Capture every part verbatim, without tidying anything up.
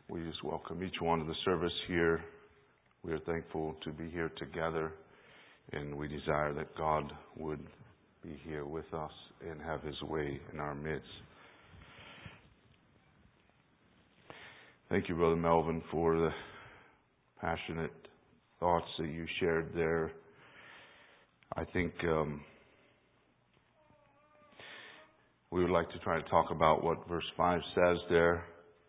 We just welcome each one to the service here. We are thankful to be here together, and we desire that God would be here with us and have His way in our midst. Thank you, Brother Melvin, for the passionate thoughts that you shared there. I think um, we would like to try to talk about what verse five says there.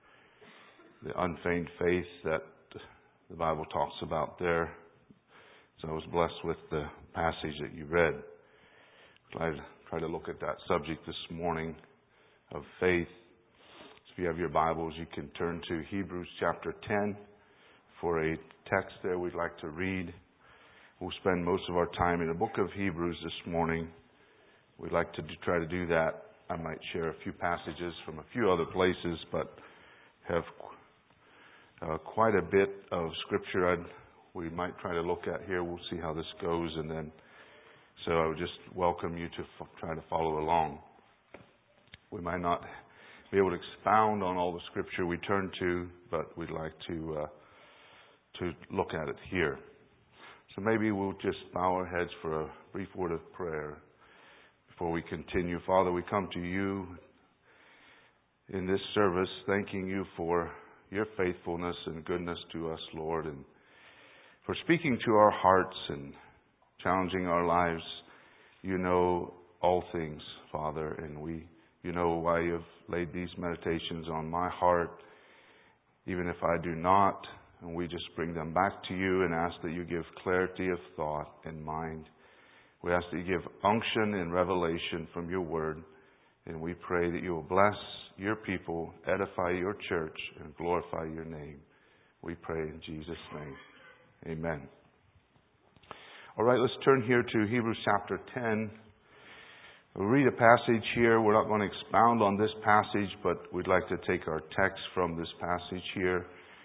The unfeigned faith that the Bible talks about there. So I was blessed with the passage that you read. Try to try to look at that subject this morning of faith. So if you have your Bibles, you can turn to Hebrews chapter ten for a text there we'd like to read. We'll spend most of our time in the book of Hebrews this morning. We'd like to do, try to do that. I might share a few passages from a few other places, but have Uh, quite a bit of scripture I'd, we might try to look at here. We'll see how this goes, and then so I would just welcome you to f- try to follow along. We might not be able to expound on all the scripture we turn to, but we'd like to uh, to look at it here. So maybe we'll just bow our heads for a brief word of prayer before we continue. Father, we come to you in this service, thanking you for your faithfulness and goodness to us, Lord, and for speaking to our hearts and challenging our lives. You know all things, Father, and we, you know why you've laid these meditations on my heart, even if I do not, and we just bring them back to you and ask that you give clarity of thought and mind. We ask that you give unction and revelation from your word, and we pray that you will bless your people, edify your church, and glorify your name. We pray in Jesus' name. Amen. All right, let's turn here to Hebrews chapter ten. We'll read a passage here. We're not going to expound on this passage, but we'd like to take our text from this passage here.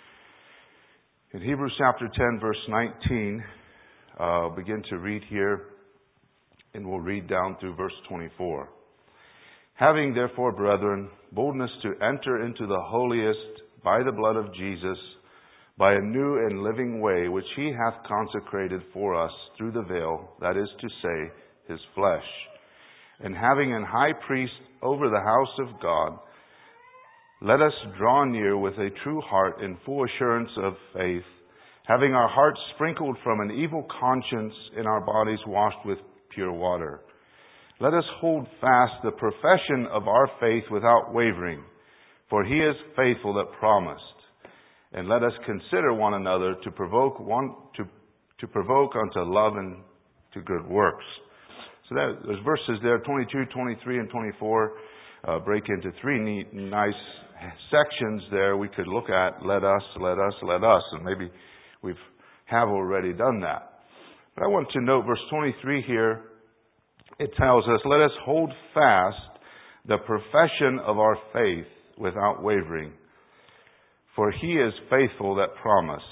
In Hebrews chapter ten, verse nineteen, uh, begin to read here, and we'll read down through verse twenty-four. Having therefore, brethren, boldness to enter into the holiest by the blood of Jesus, by a new and living way, which he hath consecrated for us through the veil, that is to say, his flesh. And having an high priest over the house of God, let us draw near with a true heart in full assurance of faith, having our hearts sprinkled from an evil conscience and our bodies washed with pure water. Let us hold fast the profession of our faith without wavering, for he is faithful that promised. And let us consider one another to provoke one to, to provoke unto love and to good works. So that, there's verses there, twenty-two, twenty-three, and twenty-four, uh, break into three neat, nice sections there we could look at. Let us, let us, let us. And maybe we have already done that. But I want to note verse twenty-three here. It tells us, let us hold fast the profession of our faith without wavering, for he is faithful that promised.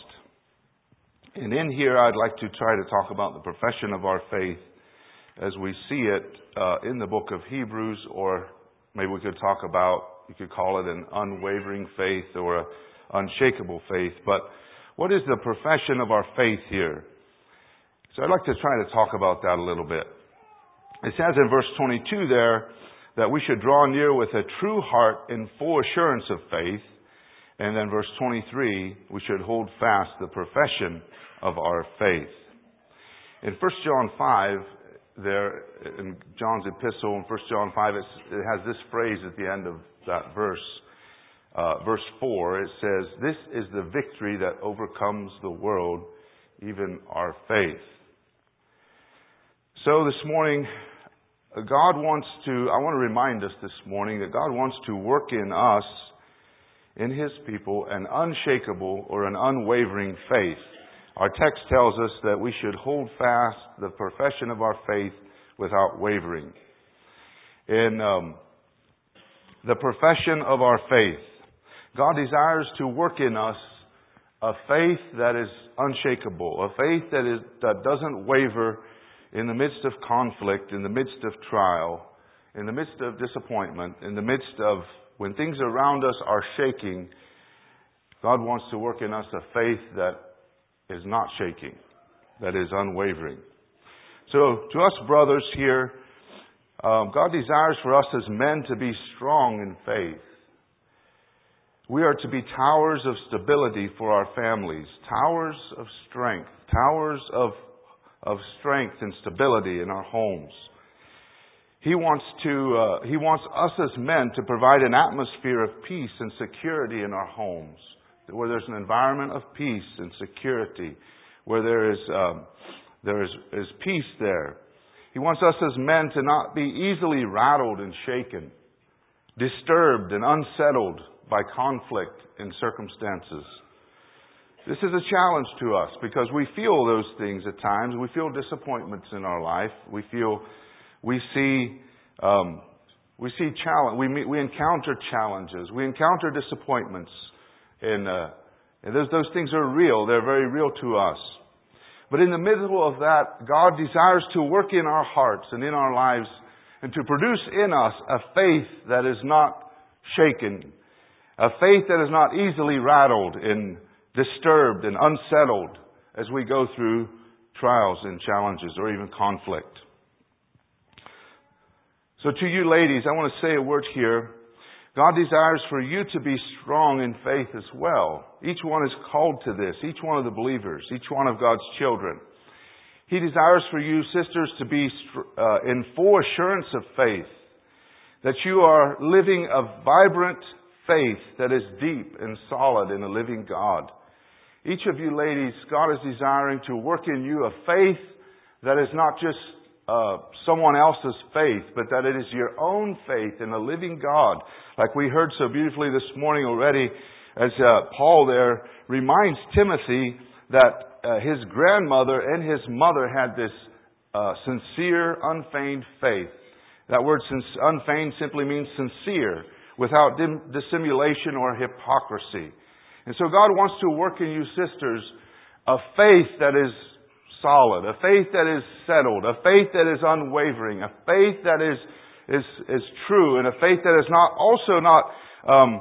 And in here, I'd like to try to talk about the profession of our faith as we see it uh, in the book of Hebrews, or maybe we could talk about, you could call it an unwavering faith or an unshakable faith. But what is the profession of our faith here? So I'd like to try to talk about that a little bit. It says in verse twenty-two there that we should draw near with a true heart in full assurance of faith. And then verse twenty-three, we should hold fast the profession of our faith. In First John five, there, in John's epistle, in First John five, it has this phrase at the end of that verse. Uh, verse four, it says, "This is the victory that overcomes the world, even our faith." So this morning, God wants to, I want to remind us this morning that God wants to work in us, in His people, an unshakable or an unwavering faith. Our text tells us that we should hold fast the profession of our faith without wavering. In um, the profession of our faith, God desires to work in us a faith that is unshakable, a faith that is that doesn't waver in the midst of conflict, in the midst of trial, in the midst of disappointment, in the midst of when things around us are shaking. God wants to work in us a faith that is not shaking, that is unwavering. So to us brothers here, um, God desires for us as men to be strong in faith. We are to be towers of stability for our families, towers of strength, towers of, of strength and stability in our homes. He wants to, uh, He wants us as men to provide an atmosphere of peace and security in our homes, where there's an environment of peace and security, where there is, um, there is, is peace there. He wants us as men to not be easily rattled and shaken, disturbed and unsettled by conflict in circumstances. This is a challenge to us because we feel those things at times. We feel disappointments in our life. We feel, we see, um, we see challenge. We meet, we encounter challenges. We encounter disappointments, and, uh, and those those things are real. They're very real to us. But in the middle of that, God desires to work in our hearts and in our lives, and to produce in us a faith that is not shaken. A faith that is not easily rattled and disturbed and unsettled as we go through trials and challenges or even conflict. So to you ladies, I want to say a word here. God desires for you to be strong in faith as well. Each one is called to this. Each one of the believers. Each one of God's children. He desires for you, sisters, to be uh, in full assurance of faith. That you are living a vibrant faith that is deep and solid in a living God. Each of you ladies, God is desiring to work in you a faith that is not just uh, someone else's faith, but that it is your own faith in a living God. Like we heard so beautifully this morning already, as uh, Paul there reminds Timothy that uh, his grandmother and his mother had this uh, sincere, unfeigned faith. That word unfeigned simply means sincere, without dissimulation or hypocrisy. And so God wants to work in you, sisters, a faith that is solid, a faith that is settled, a faith that is unwavering, a faith that is is is true, and a faith that is not also not um,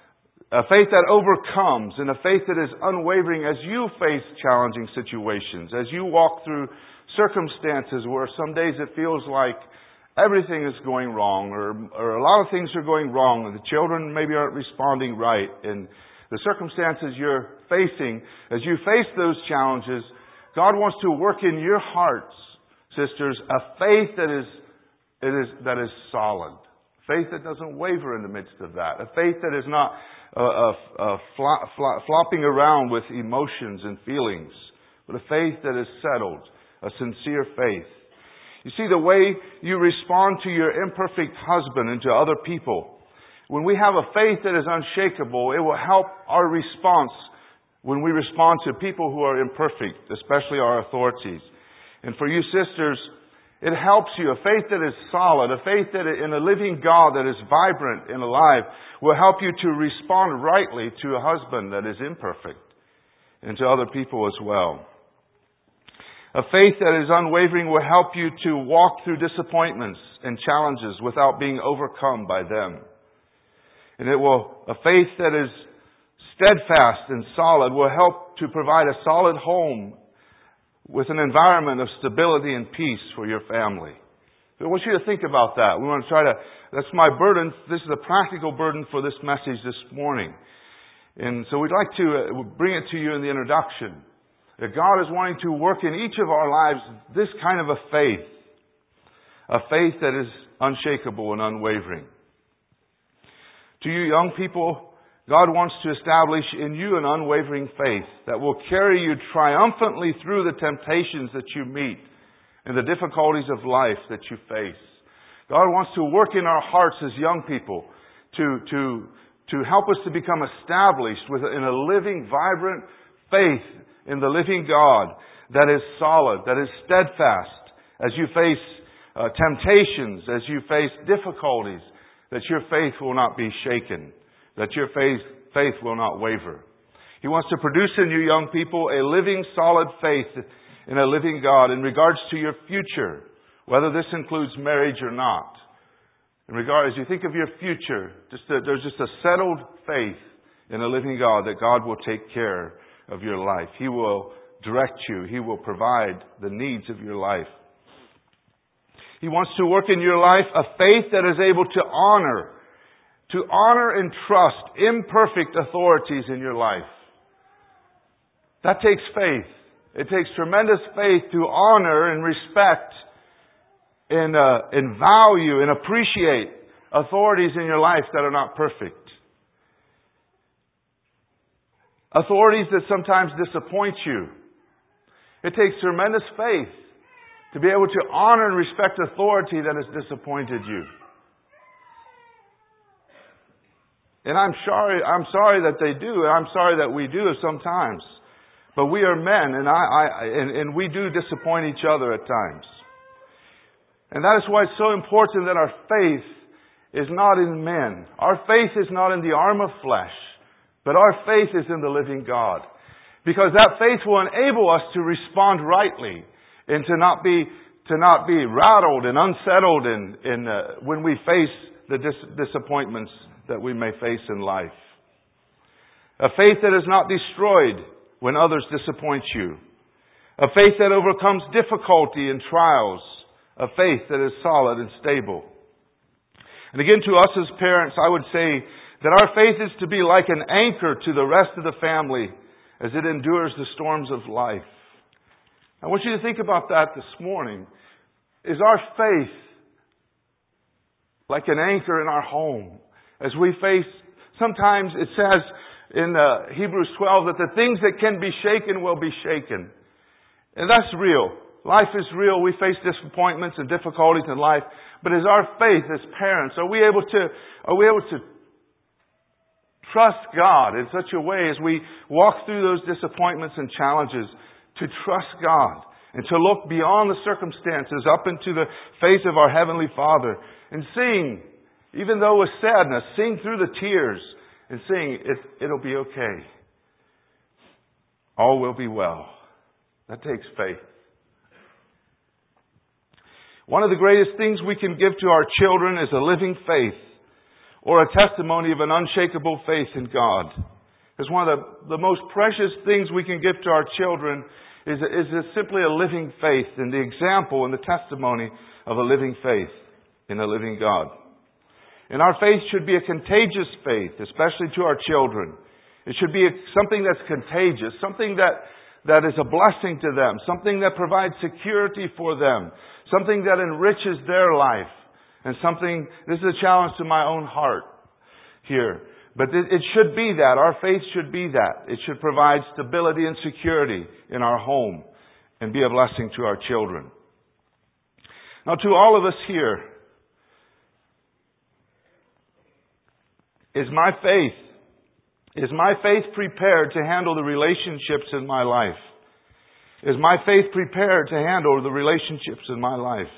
a faith that overcomes, and a faith that is unwavering as you face challenging situations, as you walk through circumstances where some days it feels like everything is going wrong, or, or a lot of things are going wrong, and the children maybe aren't responding right, and the circumstances you're facing, as you face those challenges, God wants to work in your hearts, sisters, a faith that is, it is that is solid, faith that doesn't waver in the midst of that, a faith that is not uh, uh, uh, fla- fla- flopping around with emotions and feelings, but a faith that is settled, a sincere faith. You see, the way you respond to your imperfect husband and to other people, when we have a faith that is unshakable, it will help our response when we respond to people who are imperfect, especially our authorities. And for you sisters, it helps you. A faith that is solid, a faith that in a living God that is vibrant and alive, will help you to respond rightly to a husband that is imperfect and to other people as well. A faith that is unwavering will help you to walk through disappointments and challenges without being overcome by them. And it will, a faith that is steadfast and solid will help to provide a solid home with an environment of stability and peace for your family. I want you to think about that. We want to try to, that's my burden. This is a practical burden for this message this morning. And so we'd like to bring it to you in the introduction. That God is wanting to work in each of our lives this kind of a faith. A faith that is unshakable and unwavering. To you young people, God wants to establish in you an unwavering faith that will carry you triumphantly through the temptations that you meet and the difficulties of life that you face. God wants to work in our hearts as young people to, to, to help us to become established with, in a living, vibrant faith in the living God that is solid, that is steadfast, as you face uh, temptations, as you face difficulties, that your faith will not be shaken, that your faith, faith will not waver. He wants to produce in you young people a living, solid faith in a living God in regards to your future, whether this includes marriage or not. In regard, as you think of your future, just a, there's just a settled faith in a living God that God will take care of your life. He will direct you. He will provide the needs of your life. He wants to work in your life a faith that is able to honor, to honor and trust imperfect authorities in your life. That takes faith. It takes tremendous faith to honor and respect and, uh, and value and appreciate authorities in your life that are not perfect. Authorities that sometimes disappoint you. It takes tremendous faith to be able to honor and respect authority that has disappointed you. And I'm sorry, I'm sorry that they do. I'm sorry that we do sometimes. But we are men, and I, I and, and we do disappoint each other at times. And that is why it's so important that our faith is not in men. Our faith is not in the arm of flesh, but our faith is in the living God. Because that faith will enable us to respond rightly and to not be to not be rattled and unsettled in, in uh, when we face the dis- disappointments that we may face in life. A faith that is not destroyed when others disappoint you. A faith that overcomes difficulty and trials. A faith that is solid and stable. And again, to us as parents, I would say that our faith is to be like an anchor to the rest of the family as it endures the storms of life. I want you to think about that this morning. Is our faith like an anchor in our home? As we face, sometimes it says in uh, Hebrews twelve that the things that can be shaken will be shaken. And that's real. Life is real. We face disappointments and difficulties in life. But is our faith as parents, are we able to, are we able to trust God in such a way as we walk through those disappointments and challenges to trust God and to look beyond the circumstances up into the face of our Heavenly Father and sing, even though with sadness, sing through the tears and sing, it, it'll be okay. All will be well. That takes faith. One of the greatest things we can give to our children is a living faith or a testimony of an unshakable faith in God. It's one of the, the most precious things we can give to our children is, is simply a living faith and the example and the testimony of a living faith in a living God. And our faith should be a contagious faith, especially to our children. It should be a, something that's contagious, something that, that is a blessing to them, something that provides security for them, something that enriches their life, and something, this is a challenge to my own heart here. But it, it should be that. Our faith should be that. It should provide stability and security in our home and be a blessing to our children. Now, to all of us here, is my faith, is my faith prepared to handle the relationships in my life? Is my faith prepared to handle the relationships in my life?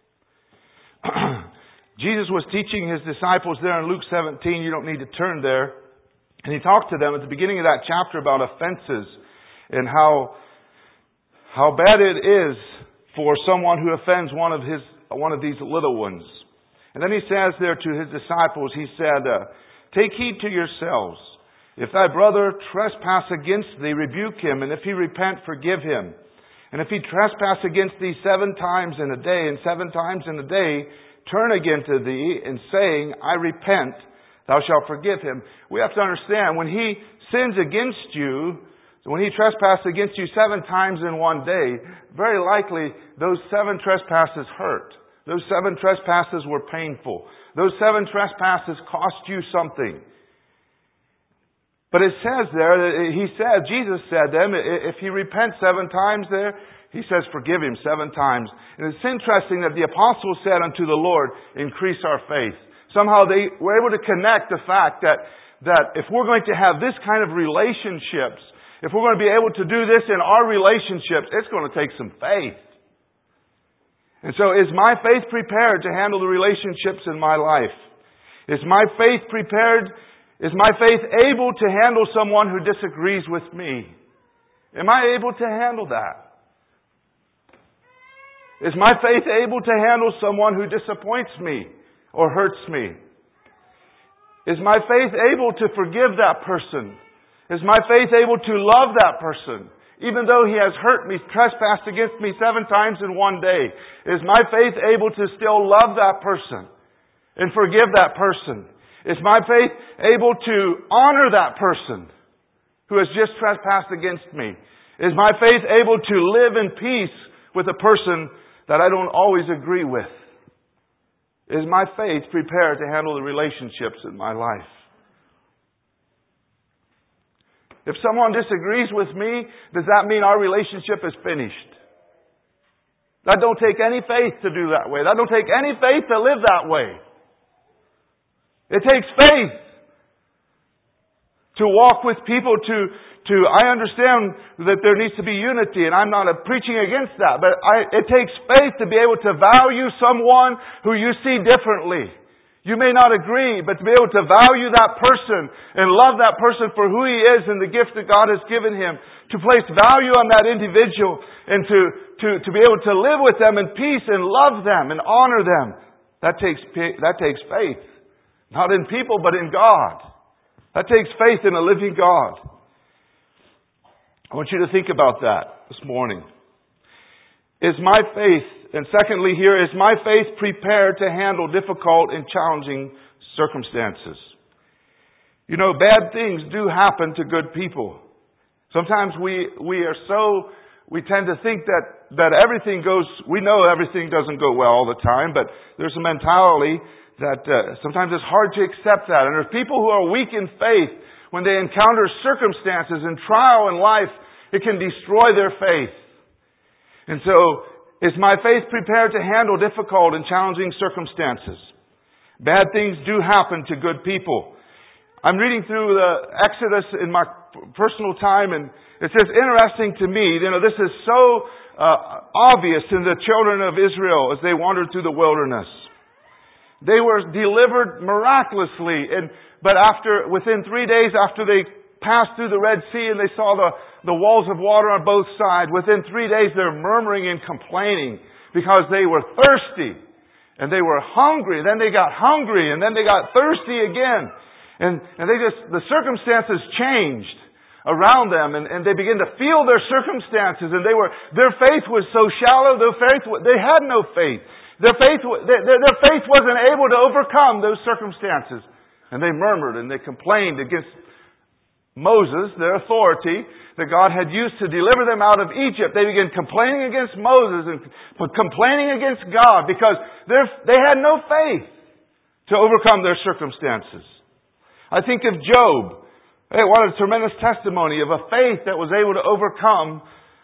Jesus was teaching His disciples there in Luke seventeen. You don't need to turn there. And He talked to them at the beginning of that chapter about offenses and how, how bad it is for someone who offends one of his, one of these little ones. And then He says there to His disciples, He said, uh, take heed to yourselves. If thy brother trespass against thee, rebuke him, and if he repent, forgive him. And if he trespass against thee seven times in a day, and seven times in a day, turn again to thee, and saying, I repent, thou shalt forgive him. We have to understand, when he sins against you, when he trespasses against you seven times in one day, very likely those seven trespasses hurt. Those seven trespasses were painful. Those seven trespasses cost you something. But it says there, He said, Jesus said them, if he repents seven times there, He says forgive him seven times. And it's interesting that the apostles said unto the Lord, increase our faith. Somehow they were able to connect the fact that, that if we're going to have this kind of relationships, if we're going to be able to do this in our relationships, it's going to take some faith. And so is my faith prepared to handle the relationships in my life? Is my faith prepared? Is my faith able to handle someone who disagrees with me? Am I able to handle that? Is my faith able to handle someone who disappoints me or hurts me? Is my faith able to forgive that person? Is my faith able to love that person? Even though he has hurt me, trespassed against me seven times in one day. Is my faith able to still love that person and forgive that person? Is my faith able to honor that person who has just trespassed against me? Is my faith able to live in peace with a person that I don't always agree with? Is my faith prepared to handle the relationships in my life? If someone disagrees with me, does that mean our relationship is finished? That don't take any faith to do that way. That don't take any faith to live that way. It takes faith to walk with people, to, to, I understand that there needs to be unity, and I'm not preaching against that, but I, it takes faith to be able to value someone who you see differently. You may not agree, but to be able to value that person and love that person for who he is and the gift that God has given him, to place value on that individual and to, to, to be able to live with them in peace and love them and honor them, that takes, that takes faith. Not in people, but in God. That takes faith in a living God. I want you to think about that this morning. Is my faith, and secondly here, is my faith prepared to handle difficult and challenging circumstances? You know, bad things do happen to good people. Sometimes we, we are so, we tend to think that, that everything goes, we know everything doesn't go well all the time, but there's a mentality that uh, sometimes it's hard to accept that. And there's people who are weak in faith, when they encounter circumstances and trial in life, it can destroy their faith. And so, is my faith prepared to handle difficult and challenging circumstances? Bad things do happen to good people. I'm reading through the Exodus in my personal time, and it's just interesting to me. You know, this is so uh, obvious in the children of Israel as they wandered through the wilderness. They were delivered miraculously, and but after within three days after they passed through the Red Sea and they saw the, the walls of water on both sides, within three days they're murmuring and complaining because they were thirsty and they were hungry. Then they got hungry and then they got thirsty again, and and they just the circumstances changed around them, and, and they began to feel their circumstances, and they were their faith was so shallow. Their faith they had no faith. Their faith, their, their faith wasn't able to overcome those circumstances. And they murmured and they complained against Moses, their authority, that God had used to deliver them out of Egypt. They began complaining against Moses and complaining against God because they had no faith to overcome their circumstances. I think of Job. Hey, what a tremendous testimony of a faith that was able to overcome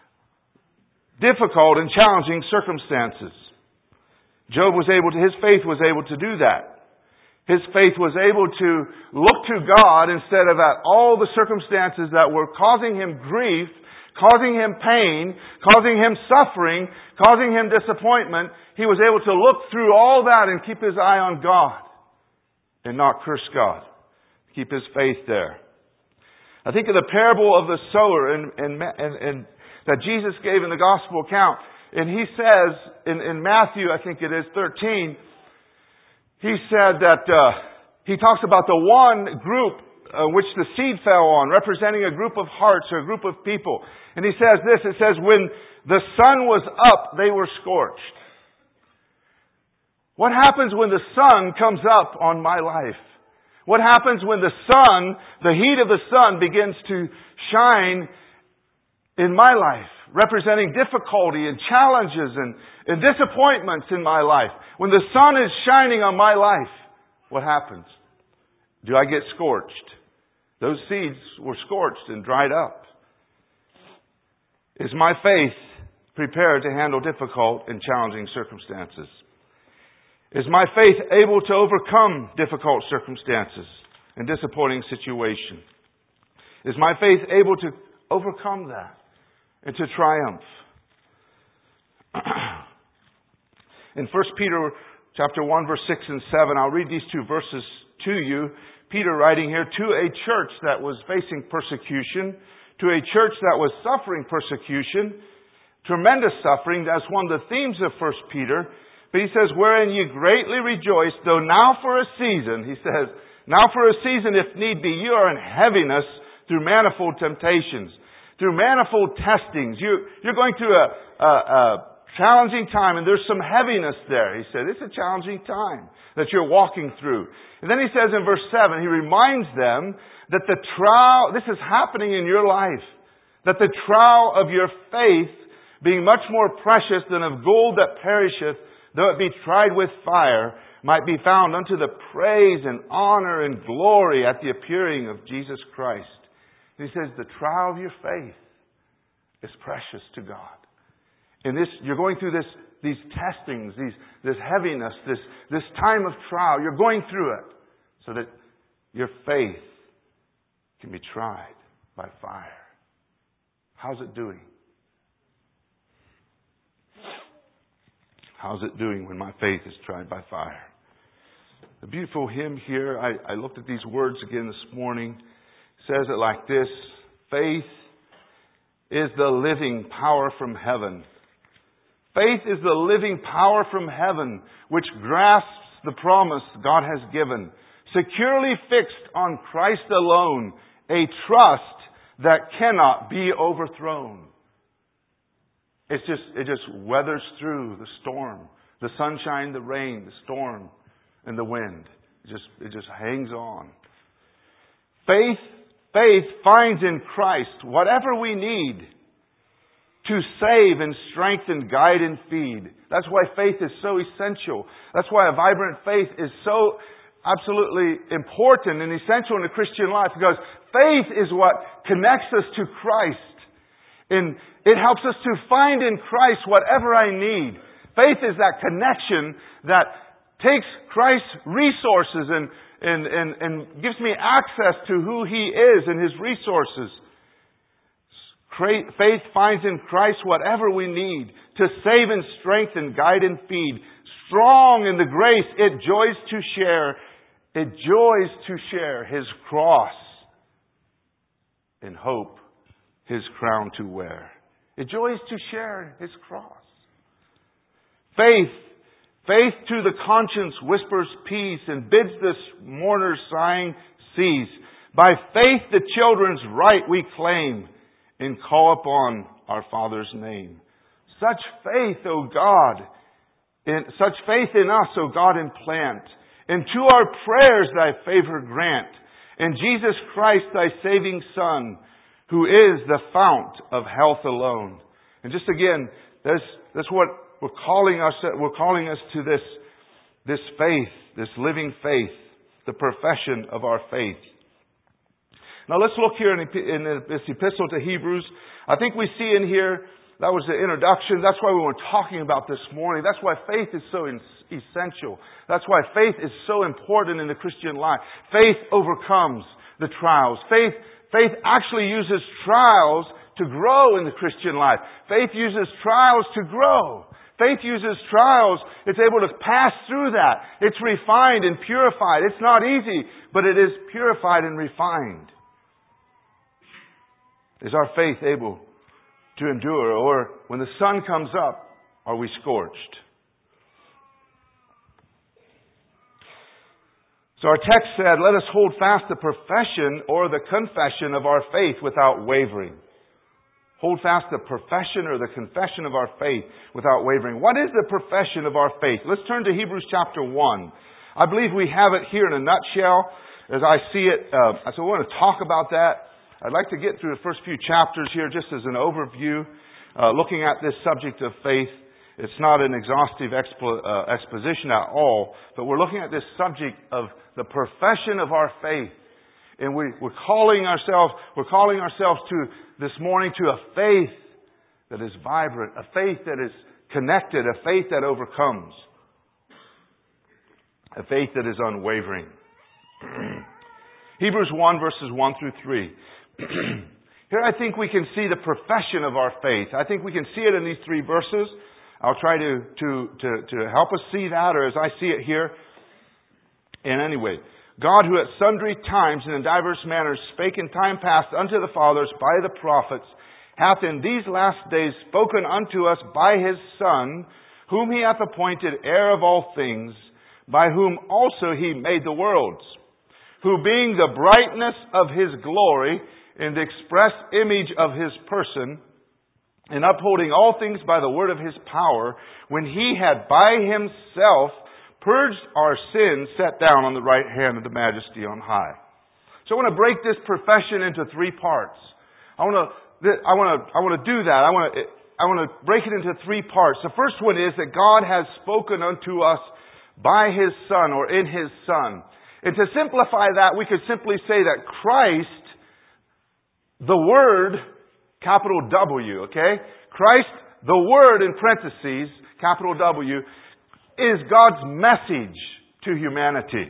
difficult and challenging circumstances. Job was able to, his faith was able to do that. His faith was able to look to God instead of at all the circumstances that were causing him grief, causing him pain, causing him suffering, causing him disappointment. He was able to look through all that and keep his eye on God and not curse God. Keep his faith there. I think of the parable of the sower and, and, and, and that Jesus gave in the gospel account. And he says, in, in Matthew, I think it is, thirteen, he said that, uh, he talks about the one group uh, which the seed fell on, representing a group of hearts or a group of people. And he says this, it says, when the sun was up, they were scorched. What happens when the sun comes up on my life? What happens when the sun, the heat of the sun begins to shine in my life? Representing difficulty and challenges and, and disappointments in my life. When the sun is shining on my life, what happens? Do I get scorched? Those seeds were scorched and dried up. Is my faith prepared to handle difficult and challenging circumstances? Is my faith able to overcome difficult circumstances and disappointing situations? Is my faith able to overcome that? And to triumph. In First Peter chapter one, verse six and seven, I'll read these two verses to you. Peter writing here to a church that was facing persecution, to a church that was suffering persecution, tremendous suffering. That's one of the themes of First Peter. But he says, wherein ye greatly rejoice, though now for a season, he says, Now for a season, if need be, you are in heaviness through manifold temptations, through manifold testings. You, you're going through a, a, a challenging time, and there's some heaviness there. He said, it's a challenging time that you're walking through. And then he says in verse seven, he reminds them that the trial, this is happening in your life, that the trial of your faith, being much more precious than of gold that perisheth, though it be tried with fire, might be found unto the praise and honor and glory at the appearing of Jesus Christ. He says the trial of your faith is precious to God. In this, you're going through this, these testings, these, this heaviness, this, this time of trial. You're going through it so that your faith can be tried by fire. How's it doing? How's it doing when my faith is tried by fire? The beautiful hymn here, I, I looked at these words again this morning. It says it like this: faith is the living power from heaven. Faith is the living power from heaven which grasps the promise God has given, securely fixed on Christ alone, a trust that cannot be overthrown. It's just, it just weathers through the storm, the sunshine, the rain, the storm, and the wind. It just, it just hangs on. Faith, faith finds in Christ whatever we need to save and strengthen, guide and feed. That's why faith is so essential. That's why a vibrant faith is so absolutely important and essential in the Christian life, because faith is what connects us to Christ. And it helps us to find in Christ whatever I need. Faith is that connection that takes Christ's resources and, and, and, and gives me access to who He is and His resources. Faith finds in Christ whatever we need to save and strengthen, guide and feed. Strong in the grace it joys to share. It joys to share His cross. In hope, His crown to wear. It joys to share His cross. Faith, faith to the conscience whispers peace and bids this mourner's sighing cease. By faith the children's right we claim and call upon our Father's name. Such faith, O God, in, such faith in us, O God, implant, and to our prayers Thy favor grant, and Jesus Christ, Thy saving Son, who is the fount of health alone. And just again, that's, that's what we're calling us, we're calling us to this, this faith, this living faith, the profession of our faith. Now let's look here in, in this epistle to Hebrews. I think we see in here, that was the introduction. That's why we were talking about this morning. That's why faith is so essential. That's why faith is so important in the Christian life. Faith overcomes the trials. Faith Faith actually uses trials to grow in the Christian life. Faith uses trials to grow. Faith uses trials. It's able to pass through that. It's refined and purified. It's not easy, but it is purified and refined. Is our faith able to endure? Or when the sun comes up, are we scorched? So our text said, let us hold fast the profession or the confession of our faith without wavering. Hold fast the profession or the confession of our faith without wavering. What is the profession of our faith? Let's turn to Hebrews chapter one. I believe we have it here in a nutshell as I see it. Uh, so I want to talk about that. I'd like to get through the first few chapters here just as an overview, uh, looking at this subject of faith. It's not an exhaustive expo, uh, exposition at all, but we're looking at this subject of the profession of our faith. And we, we're calling ourselves, we're calling ourselves to this morning to a faith that is vibrant, a faith that is connected, a faith that overcomes, a faith that is unwavering. Hebrews one verses one through three. Here I think we can see the profession of our faith. I think we can see it in these three verses. I'll try to, to, to, to help us see that, or as I see it here. And anyway, God, who at sundry times and in divers manners spake in time past unto the fathers by the prophets, hath in these last days spoken unto us by His Son, whom He hath appointed heir of all things, by whom also He made the worlds, who being the brightness of His glory and the express image of His person, and upholding all things by the word of His power, when He had by Himself purged our sins, sat down on the right hand of the Majesty on high. So I want to break this profession into three parts. I want to, I want to, I want to do that. I want to, I want to break it into three parts. The first one is that God has spoken unto us by His Son or in His Son. And to simplify that, we could simply say that Christ, the Word, capital W, okay? Christ, the Word in parentheses, capital W, is God's message to humanity.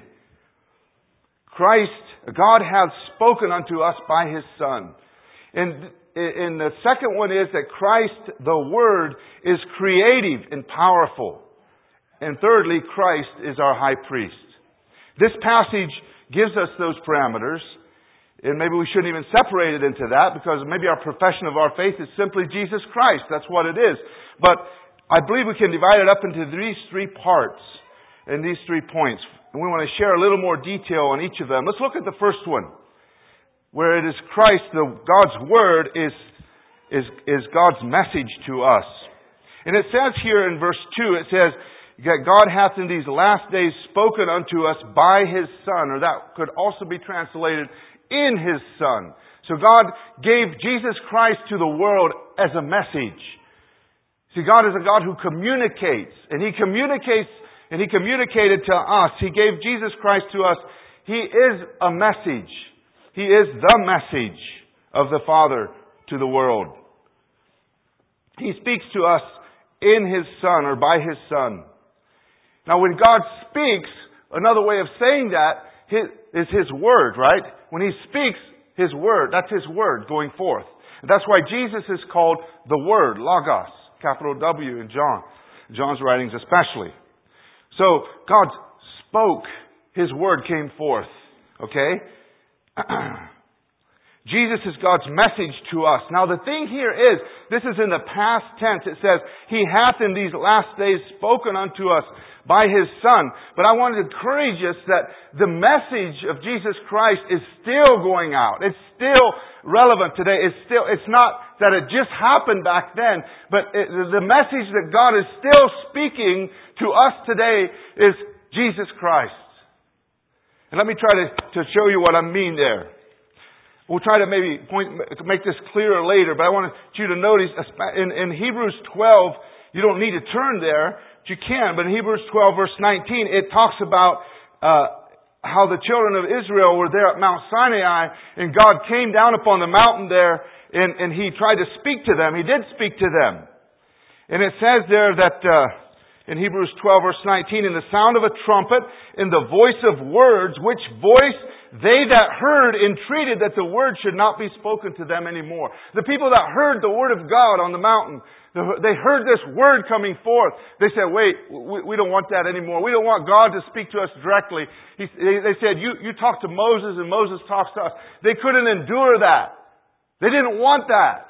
Christ, God hath spoken unto us by His Son. And, and the second one is that Christ, the Word, is creative and powerful. And thirdly, Christ is our high priest. This passage gives us those parameters. And maybe we shouldn't even separate it into that, because maybe our profession of our faith is simply Jesus Christ. That's what it is. But I believe we can divide it up into these three parts and these three points. And we want to share a little more detail on each of them. Let's look at the first one, where it is Christ, the God's Word, is, is, is God's message to us. And it says here in verse two, it says, that God hath in these last days spoken unto us by His Son, or that could also be translated in His Son. So God gave Jesus Christ to the world as a message. See, God is a God who communicates, and He communicates, and He communicated to us. He gave Jesus Christ to us. He is a message. He is the message of the Father to the world. He speaks to us in His Son, or by His Son. Now, when God speaks, another way of saying that is His Word, right? When He speaks, His Word, that's His Word going forth. And that's why Jesus is called the Word, Logos, capital W in John, John's writings especially. So, God spoke, His Word came forth, okay? Jesus is God's message to us. Now the thing here is, this is in the past tense. It says, He hath in these last days spoken unto us by His Son. But I want to encourage us that the message of Jesus Christ is still going out. It's still relevant today. It's still, it's not that it just happened back then, but it, the message that God is still speaking to us today is Jesus Christ. And let me try to, to show you what I mean there. We'll try to maybe point, make this clearer later, but I want you to notice in, in Hebrews twelve, you don't need to turn there, but you can, but in Hebrews twelve verse nineteen, it talks about uh, how the children of Israel were there at Mount Sinai, and God came down upon the mountain there, and, and He tried to speak to them. He did speak to them. And it says there that uh, in Hebrews twelve verse nineteen, in the sound of a trumpet, in the voice of words, which voice they that heard entreated that the word should not be spoken to them anymore. The people that heard the word of God on the mountain, they heard this word coming forth. They said, wait, we don't want that anymore. We don't want God to speak to us directly. They said, you, you talk to Moses and Moses talks to us. They couldn't endure that. They didn't want that.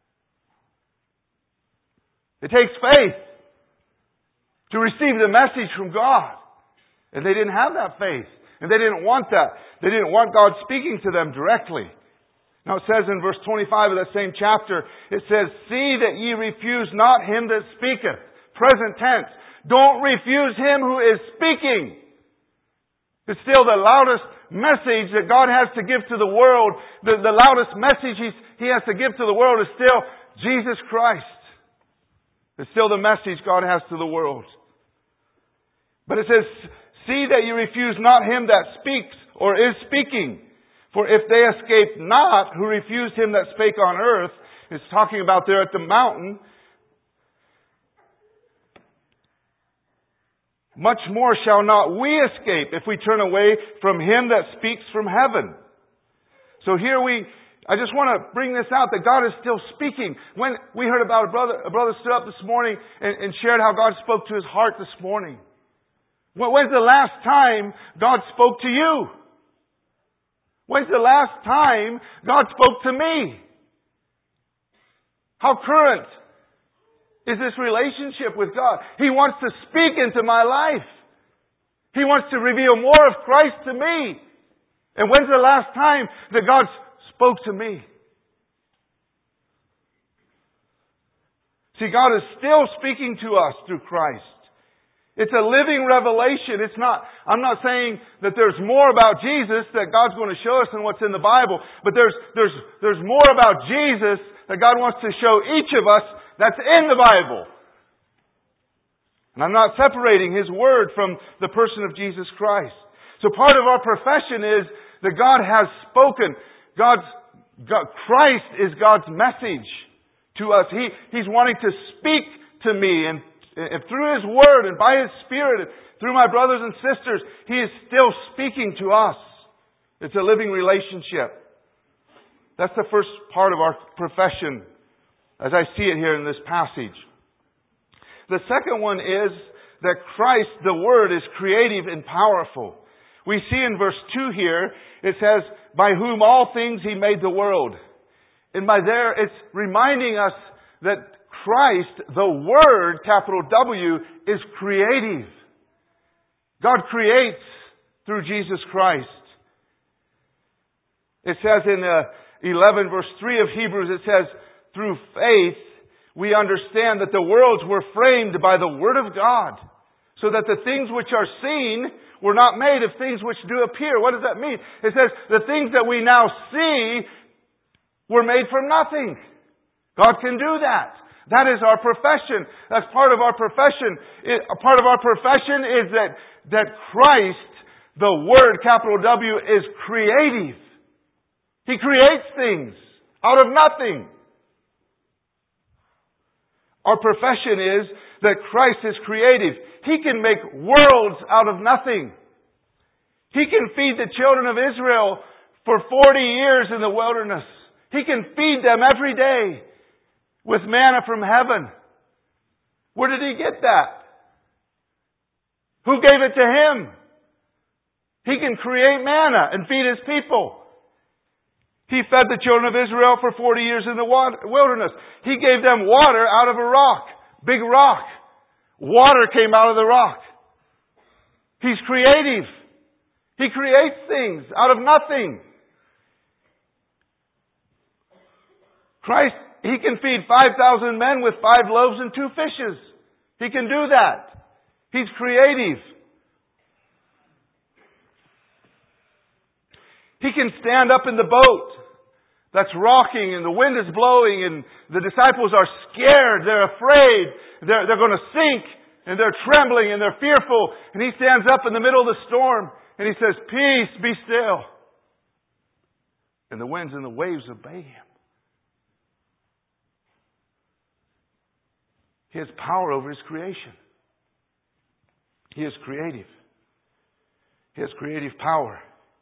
It takes faith to receive the message from God. And they didn't have that faith. And they didn't want that. They didn't want God speaking to them directly. Now it says in verse twenty-five of that same chapter, it says, see that ye refuse not Him that speaketh. Present tense. Don't refuse Him who is speaking. It's still the loudest message that God has to give to the world. The, the loudest message he's, He has to give to the world is still Jesus Christ. It's still the message God has to the world. But it says, see that you refuse not Him that speaks or is speaking. For if they escape not who refused Him that spake on earth, it's talking about there at the mountain, much more shall not we escape if we turn away from Him that speaks from heaven. So here we, I just want to bring this out that God is still speaking. When we heard about a brother, a brother stood up this morning and, and shared how God spoke to his heart this morning. When's the last time God spoke to you? When's the last time God spoke to me? How current is this relationship with God? He wants to speak into my life. He wants to reveal more of Christ to me. And when's the last time that God spoke to me? See, God is still speaking to us through Christ. It's a living revelation. It's not, I'm not saying that there's more about Jesus that God's going to show us than what's in the Bible, but there's, there's, there's more about Jesus that God wants to show each of us that's in the Bible. And I'm not separating His Word from the person of Jesus Christ. So part of our profession is that God has spoken. God's, God, Christ is God's message to us. He, He's wanting to speak to me, and, and through His Word and by His Spirit, and through my brothers and sisters, He is still speaking to us. It's a living relationship. That's the first part of our profession, as I see it here in this passage. The second one is that Christ, the Word, is creative and powerful. We see in verse two here, it says, by whom all things He made the world. And by there, it's reminding us that Christ, the Word, capital W, is creative. God creates through Jesus Christ. It says in uh, eleven verse three of Hebrews, it says, through faith, we understand that the worlds were framed by the Word of God, so that the things which are seen were not made of things which do appear. What does that mean? It says the things that we now see were made from nothing. God can do that. That is our profession. That's part of our profession. It, a part of our profession is that, that Christ, the Word, capital W, is creative. He creates things out of nothing. Our profession is that Christ is creative. He can make worlds out of nothing. He can feed the children of Israel for forty years in the wilderness. He can feed them every day with manna from heaven. Where did He get that? Who gave it to Him? He can create manna and feed His people. He fed the children of Israel for forty years in the wilderness. He gave them water out of a rock. Big rock. Water came out of the rock. He's creative. He creates things out of nothing. Christ, He can feed five thousand men with five loaves and two fishes. He can do that. He's creative. He can stand up in the boat that's rocking and the wind is blowing and the disciples are scared. They're afraid. They're, they're going to sink and they're trembling and they're fearful. And He stands up in the middle of the storm and He says, peace, be still. And the winds and the waves obey Him. He has power over His creation. He is creative. He has creative power.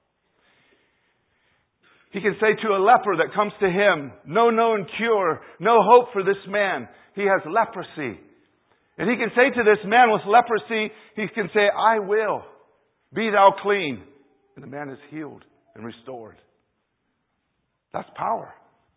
He can say to a leper that comes to Him, no known cure, no hope for this man. He has leprosy. And He can say to this man with leprosy, He can say, I will, be thou clean. And the man is healed and restored. That's power.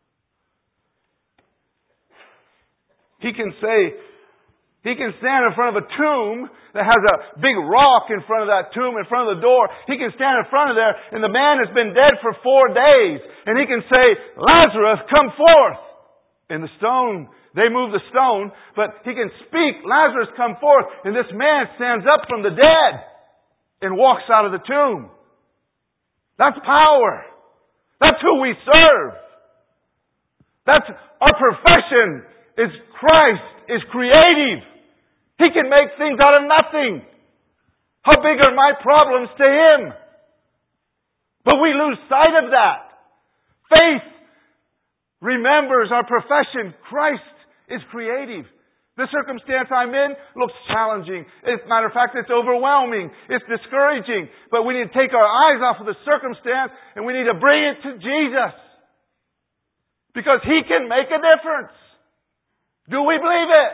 He can say, He can stand in front of a tomb that has a big rock in front of that tomb, in front of the door. He can stand in front of there, and the man has been dead for four days. And He can say, Lazarus, come forth. And the stone, they move the stone, but He can speak, Lazarus, come forth. And this man stands up from the dead and walks out of the tomb. That's power. That's who we serve. That's our profession. Is Christ is creative. He can make things out of nothing. How big are my problems to Him? But we lose sight of that. Faith remembers our profession. Christ is creative. The circumstance I'm in looks challenging. As a matter of fact, it's overwhelming. It's discouraging. But we need to take our eyes off of the circumstance and we need to bring it to Jesus. Because He can make a difference. Do we believe it?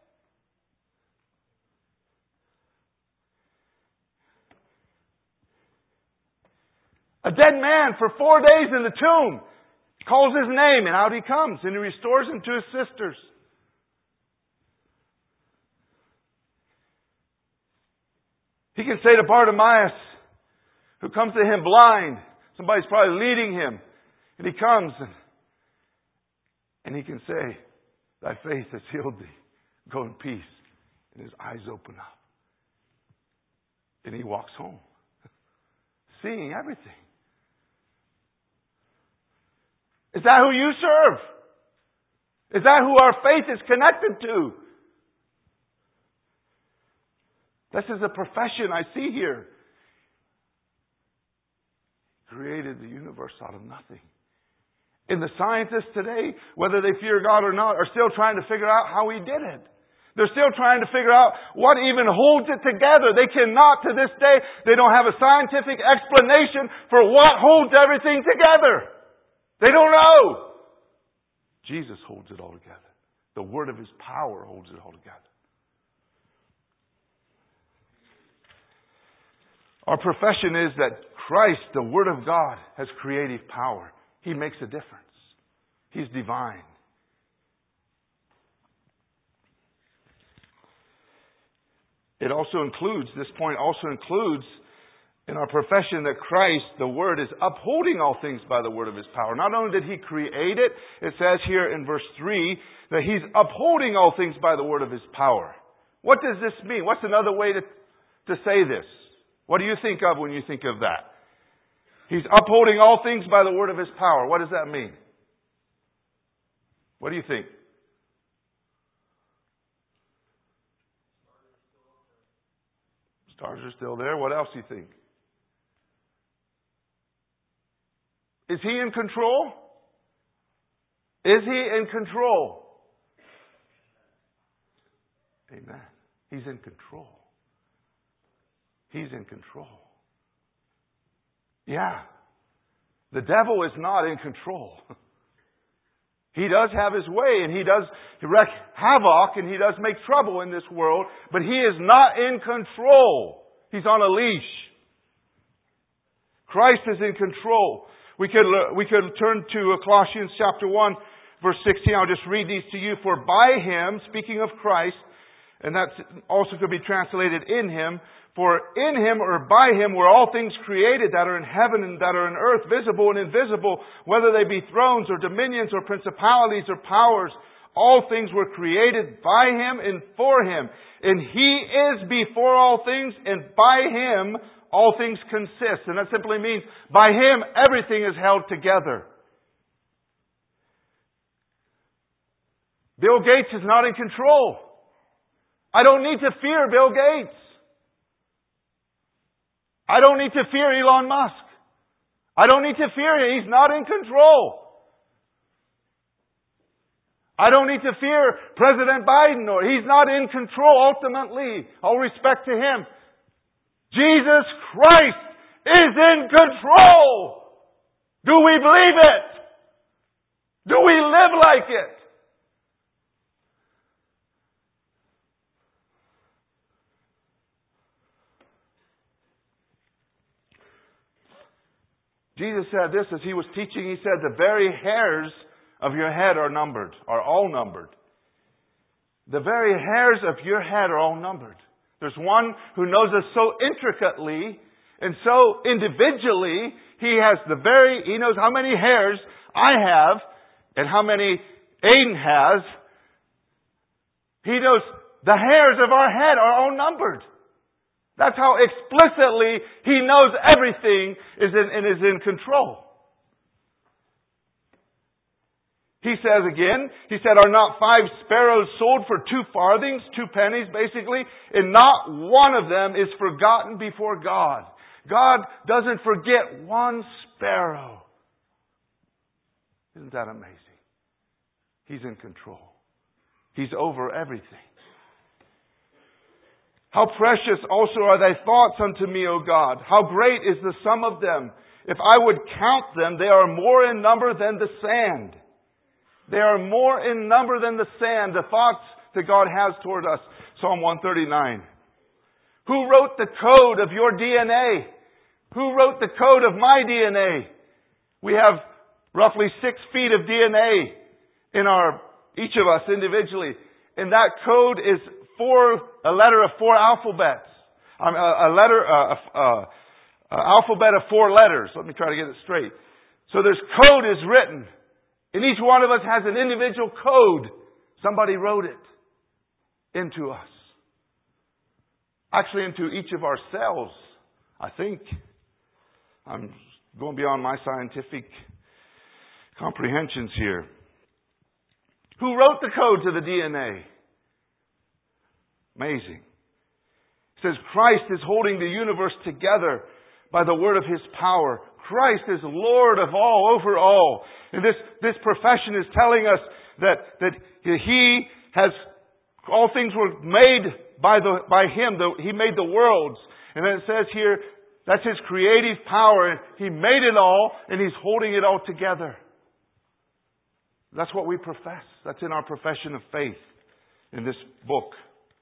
A dead man for four days in the tomb calls His name and out he comes and He restores him to his sisters. He can say to Bartimaeus, who comes to Him blind, Somebody's probably leading him. And he comes and, and he can say, thy faith has healed thee. Go in peace. And his eyes open up. And he walks home. Seeing everything. Is that who you serve? Is that who our faith is connected to? This is a profession I see here. Created the universe out of nothing. And the scientists today, whether they fear God or not, are still trying to figure out how He did it. They're still trying to figure out what even holds it together. They cannot, to this day, they don't have a scientific explanation for what holds everything together. They don't know. Jesus holds it all together. The word of His power holds it all together. Our profession is that Christ, the Word of God, has creative power. He makes a difference. He's divine. It also includes, this point also includes in our profession that Christ, the Word, is upholding all things by the word of His power. Not only did He create it, it says here in verse three that He's upholding all things by the word of His power. What does this mean? What's another way to, to say this? What do you think of when you think of that? He's upholding all things by the word of His power. What does that mean? What do you think? Stars are still there. What else do you think? Is He in control? Is He in control? Amen. He's in control. He's in control. Yeah. The devil is not in control. He does have his way and he does wreak havoc and he does make trouble in this world, but he is not in control. He's on a leash. Christ is in control. We could, we could turn to Colossians chapter one, verse sixteen. I'll just read these to you. For by Him, speaking of Christ, and that also could be translated in Him, for in Him or by Him were all things created that are in heaven and that are in earth, visible and invisible, whether they be thrones or dominions or principalities or powers. All things were created by Him and for Him. And He is before all things, and by Him all things consist. And that simply means by Him everything is held together. Bill Gates is not in control. I don't need to fear Bill Gates. I don't need to fear Elon Musk. I don't need to fear him. He's not in control. I don't need to fear President Biden, or he's not in control ultimately. All respect to him. Jesus Christ is in control. Do we believe it? Do we live like it? Jesus said this as He was teaching. He said, the very hairs of your head are numbered, are all numbered. The very hairs of your head are all numbered. There's one who knows us so intricately and so individually. He has the very, He knows how many hairs I have and how many Aiden has. He knows the hairs of our head are all numbered. That's how explicitly He knows everything is in, and is in control. He says again, He said, are not five sparrows sold for two farthings, two pennies basically, and not one of them is forgotten before God. God doesn't forget one sparrow. Isn't that amazing? He's in control. He's over everything. How precious also are Thy thoughts unto me, O God. How great is the sum of them. If I would count them, they are more in number than the sand. They are more in number than the sand, the thoughts that God has toward us. Psalm one thirty-nine. Who wrote the code of your D N A? Who wrote the code of my D N A? We have roughly six feet of D N A in our, each of us individually. And that code is four, a letter of four alphabets. Um, a, a letter, uh, uh, An alphabet of four letters. Let me try to get it straight. So there's code is written. And each one of us has an individual code. Somebody wrote it into us. Actually into each of our cells, I think. I'm going beyond my scientific comprehensions here. Who wrote the code to the D N A? Amazing. It says Christ is holding the universe together by the word of His power. Christ is Lord of all, over all. And this, this profession is telling us that, that He has, all things were made by the, by Him. The, he made the worlds. And then it says here, that's His creative power. And He made it all, and He's holding it all together. That's what we profess. That's in our profession of faith in this book.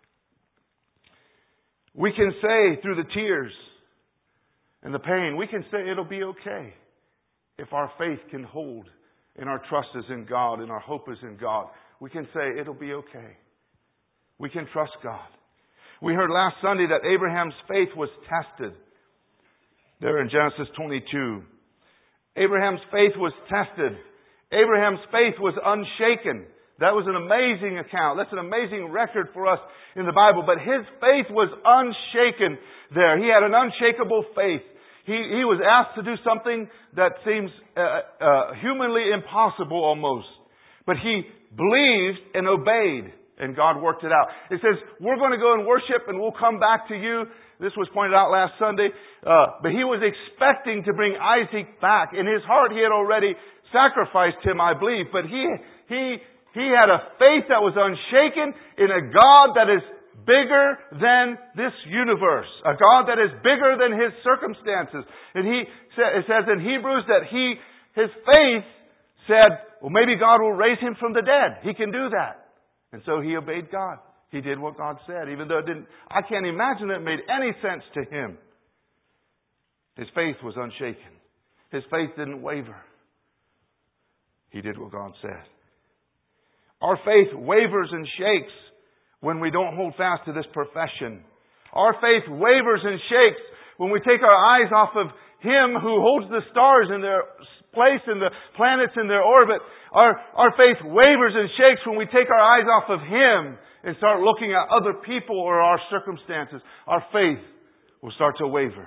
We can say through the tears and the pain, we can say it'll be okay if our faith can hold and our trust is in God and our hope is in God. We can say it'll be okay. We can trust God. We heard last Sunday that Abraham's faith was tested. There in Genesis twenty-two. Abraham's faith was tested. Abraham's faith was unshaken. That was an amazing account. That's an amazing record for us in the Bible. But his faith was unshaken there. He had an unshakable faith. He, he was asked to do something that seems uh, uh, humanly impossible almost. But he believed and obeyed. And God worked it out. It says, we're going to go and worship and we'll come back to you. This was pointed out last Sunday. Uh, but he was expecting to bring Isaac back. In his heart, he had already sacrificed him, I believe. But he, he, he had a faith that was unshaken in a God that is bigger than this universe. A God that is bigger than his circumstances. And he, it says in Hebrews that he, his faith said, well, maybe God will raise him from the dead. He can do that. And so he obeyed God. He did what God said, even though it didn't, I can't imagine that it made any sense to him. His faith was unshaken. His faith didn't waver. He did what God said. Our faith wavers and shakes when we don't hold fast to this profession. Our faith wavers and shakes when we take our eyes off of Him who holds the stars in their place and the planets in their orbit. Our, our faith wavers and shakes when we take our eyes off of Him and start looking at other people or our circumstances. Our faith will start to waver.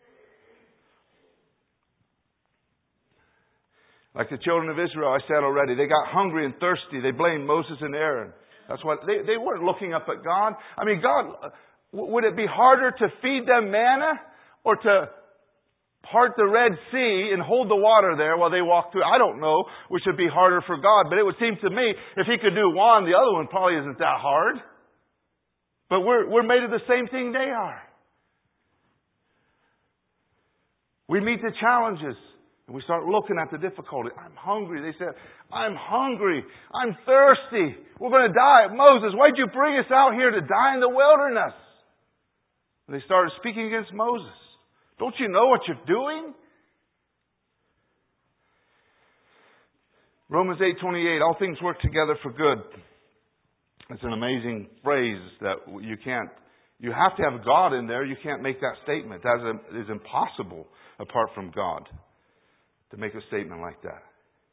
Like the children of Israel, I said already, they got hungry and thirsty. They blamed Moses and Aaron. That's what they, they weren't looking up at God. I mean, God, would it be harder to feed them manna or to part the Red Sea and hold the water there while they walk through? I don't know which would be harder for God, but it would seem to me if He could do one, the other one probably isn't that hard. But we're we're made of the same thing they are. We meet the challenges. And we start looking at the difficulty. I'm hungry. They said, I'm hungry. I'm thirsty. We're going to die. Moses, why'd you bring us out here to die in the wilderness? And they started speaking against Moses. Don't you know what you're doing? Romans eight twenty-eight, all things work together for good. It's an amazing phrase that you can't, you have to have God in there. You can't make that statement. That is impossible apart from God to make a statement like that.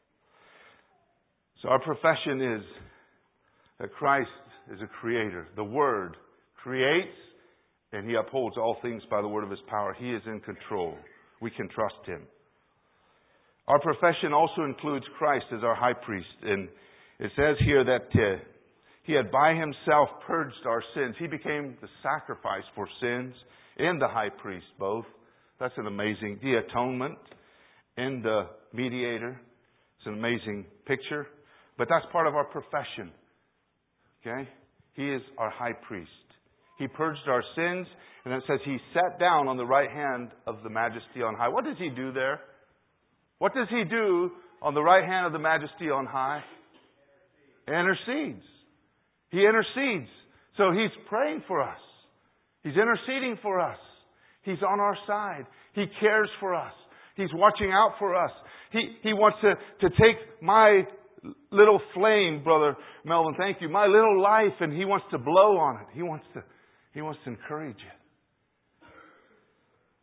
So our profession is that Christ is a creator. The Word creates and He upholds all things by the word of His power. He is in control. We can trust Him. Our profession also includes Christ as our high priest. And it says here that uh, He had by Himself purged our sins. He became the sacrifice for sins and the high priest both. That's an amazing, the atonement and the mediator. It's an amazing picture. But that's part of our profession. Okay? He is our high priest. He purged our sins. And it says He sat down on the right hand of the Majesty on high. What does He do there? What does He do on the right hand of the Majesty on high? Intercedes. He intercedes. So He's praying for us. He's interceding for us. He's on our side. He cares for us. He's watching out for us. He He wants to, to take my little flame, Brother Melvin, thank you, my little life, and He wants to blow on it. He wants to He wants to encourage it.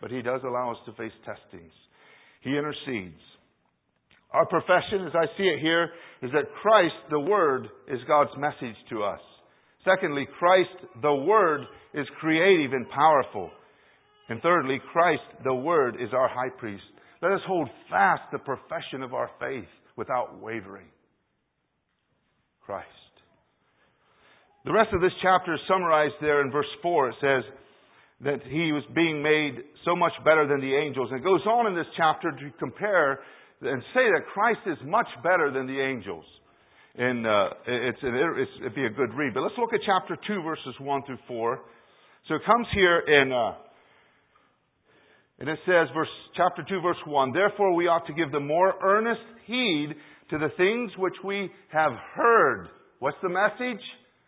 but He does allow us to face testings. He intercedes. Our profession, as I see it here, is that Christ, the Word, is God's message to us. Secondly, Christ, the Word, is creative and powerful. And thirdly, Christ, the Word, is our high priest. Let us hold fast the profession of our faith without wavering. Christ. The rest of this chapter is summarized there in verse four. It says that He was being made so much better than the angels. And it goes on in this chapter to compare and say that Christ is much better than the angels. And uh, it's, it's, it'd be a good read. But let's look at chapter two, verses one through four. So it comes here in, uh, and it says, verse chapter two, verse one, therefore we ought to give the more earnest heed to the things which we have heard. What's the message?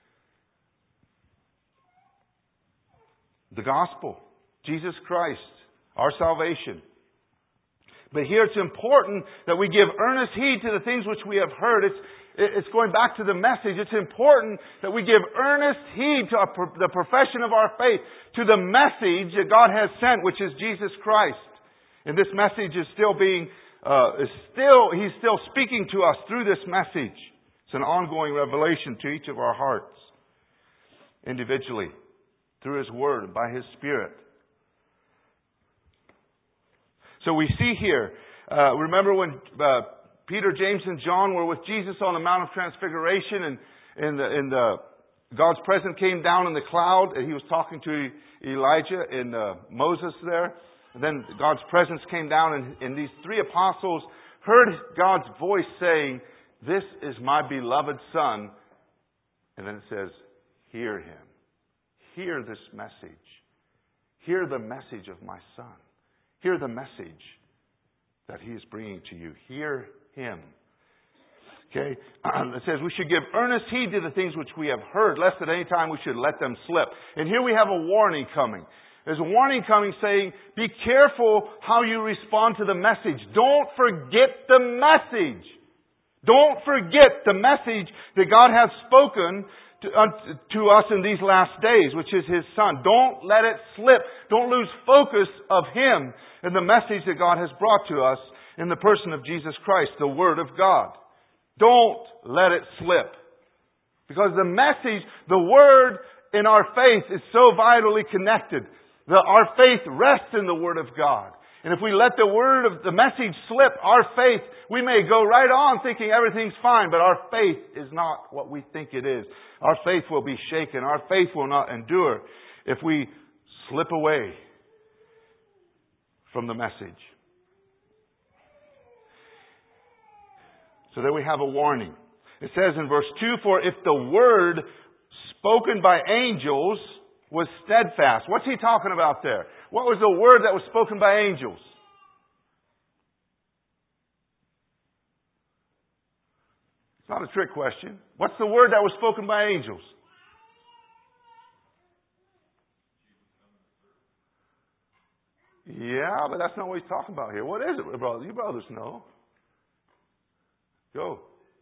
The gospel. Jesus Christ. Our salvation. But here it's important that we give earnest heed to the things which we have heard. It's, it's going back to the message. It's important that we give earnest heed to the profession of our faith, to the message that God has sent, which is Jesus Christ. And this message is still being, uh, is still, He's still speaking to us through this message. It's an ongoing revelation to each of our hearts, individually, through His Word and by His Spirit. So we see here, uh, remember when uh, Peter, James, and John were with Jesus on the Mount of Transfiguration, and, and, the, and the, God's presence came down in the cloud, and He was talking to Elijah and uh, Moses there. And then God's presence came down, and, and these three apostles heard God's voice saying, "This is my beloved Son." And then it says, "Hear Him." Hear this message. Hear the message of my Son. Hear the message that He is bringing to you. Hear Him. Okay? It says we should give earnest heed to the things which we have heard, lest at any time we should let them slip. And here we have a warning coming. There's a warning coming saying, be careful how you respond to the message. Don't forget the message. Don't forget the message that God has spoken To, uh, to us in these last days, which is His Son. Don't let it slip. Don't lose focus of Him and the message that God has brought to us in the person of Jesus Christ, the Word of God. Don't let it slip. Because the message, the Word in our faith is so vitally connected. The, our faith rests in the Word of God. And if we let the word of the message slip, our faith, we may go right on thinking everything's fine, but our faith is not what we think it is. Our faith will be shaken. Our faith will not endure if we slip away from the message. So there we have a warning. It says in verse two, for if the word spoken by angels was steadfast. What's he talking about there? What was the word that was spoken by angels? It's not a trick question. What's the word that was spoken by angels? Yeah, but that's not what he's talking about here. What is it, brother? You brothers know. Go.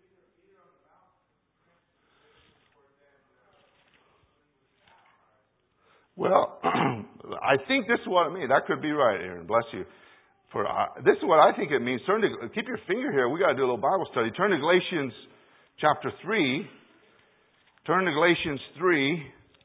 Well, I think this is what it means. That could be right, Aaron. Bless you. For uh, this is what I think it means. Turn to keep your finger here. We got to do a little Bible study. Turn to Galatians chapter three. Turn to Galatians three.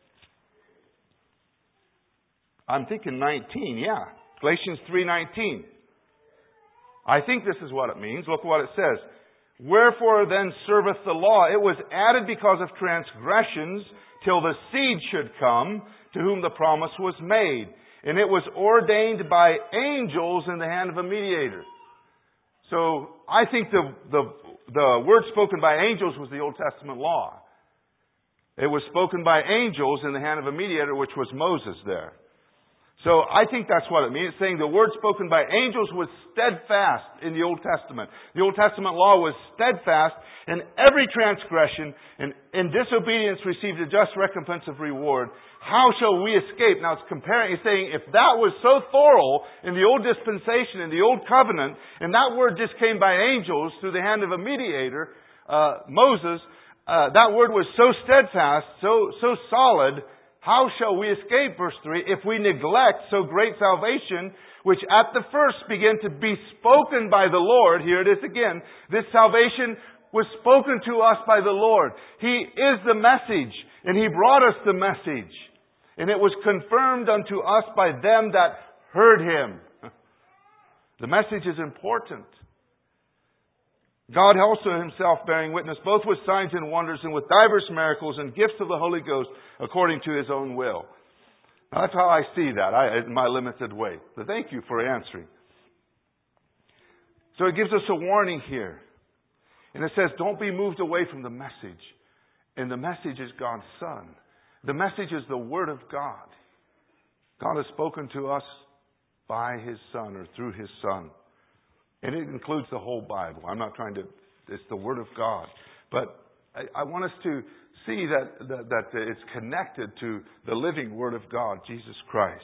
I'm thinking nineteen. Yeah, Galatians three nineteen. I think this is what it means. Look what it says. Wherefore then serveth the law? It was added because of transgressions, till the seed should come, to whom the promise was made. And it was ordained by angels in the hand of a mediator. So I think the, the, the word spoken by angels was the Old Testament law. It was spoken by angels in the hand of a mediator, which was Moses there. So I think that's what it means. It's saying the word spoken by angels was steadfast in the Old Testament. The Old Testament law was steadfast, and every transgression and in disobedience received a just recompense of reward. How shall we escape? Now it's comparing, it's saying if that was so thorough in the old dispensation, in the old covenant, and that word just came by angels through the hand of a mediator, uh, Moses, uh, that word was so steadfast, so, so solid, How shall we escape, verse three, if we neglect so great salvation, which at the first began to be spoken by the Lord? Here it is again. This salvation was spoken to us by the Lord. He is the message, and He brought us the message. And it was confirmed unto us by them that heard Him. The message is important. God also Himself bearing witness, both with signs and wonders, and with divers miracles and gifts of the Holy Ghost, according to His own will. Now, that's how I see that, I, in my limited way. So thank you for answering. So it gives us a warning here. And it says, don't be moved away from the message. And the message is God's Son. The message is the Word of God. God has spoken to us by His Son, or through His Son. And it includes the whole Bible. I'm not trying to, it's the Word of God. But I, I want us to see that, that, that it's connected to the living Word of God, Jesus Christ.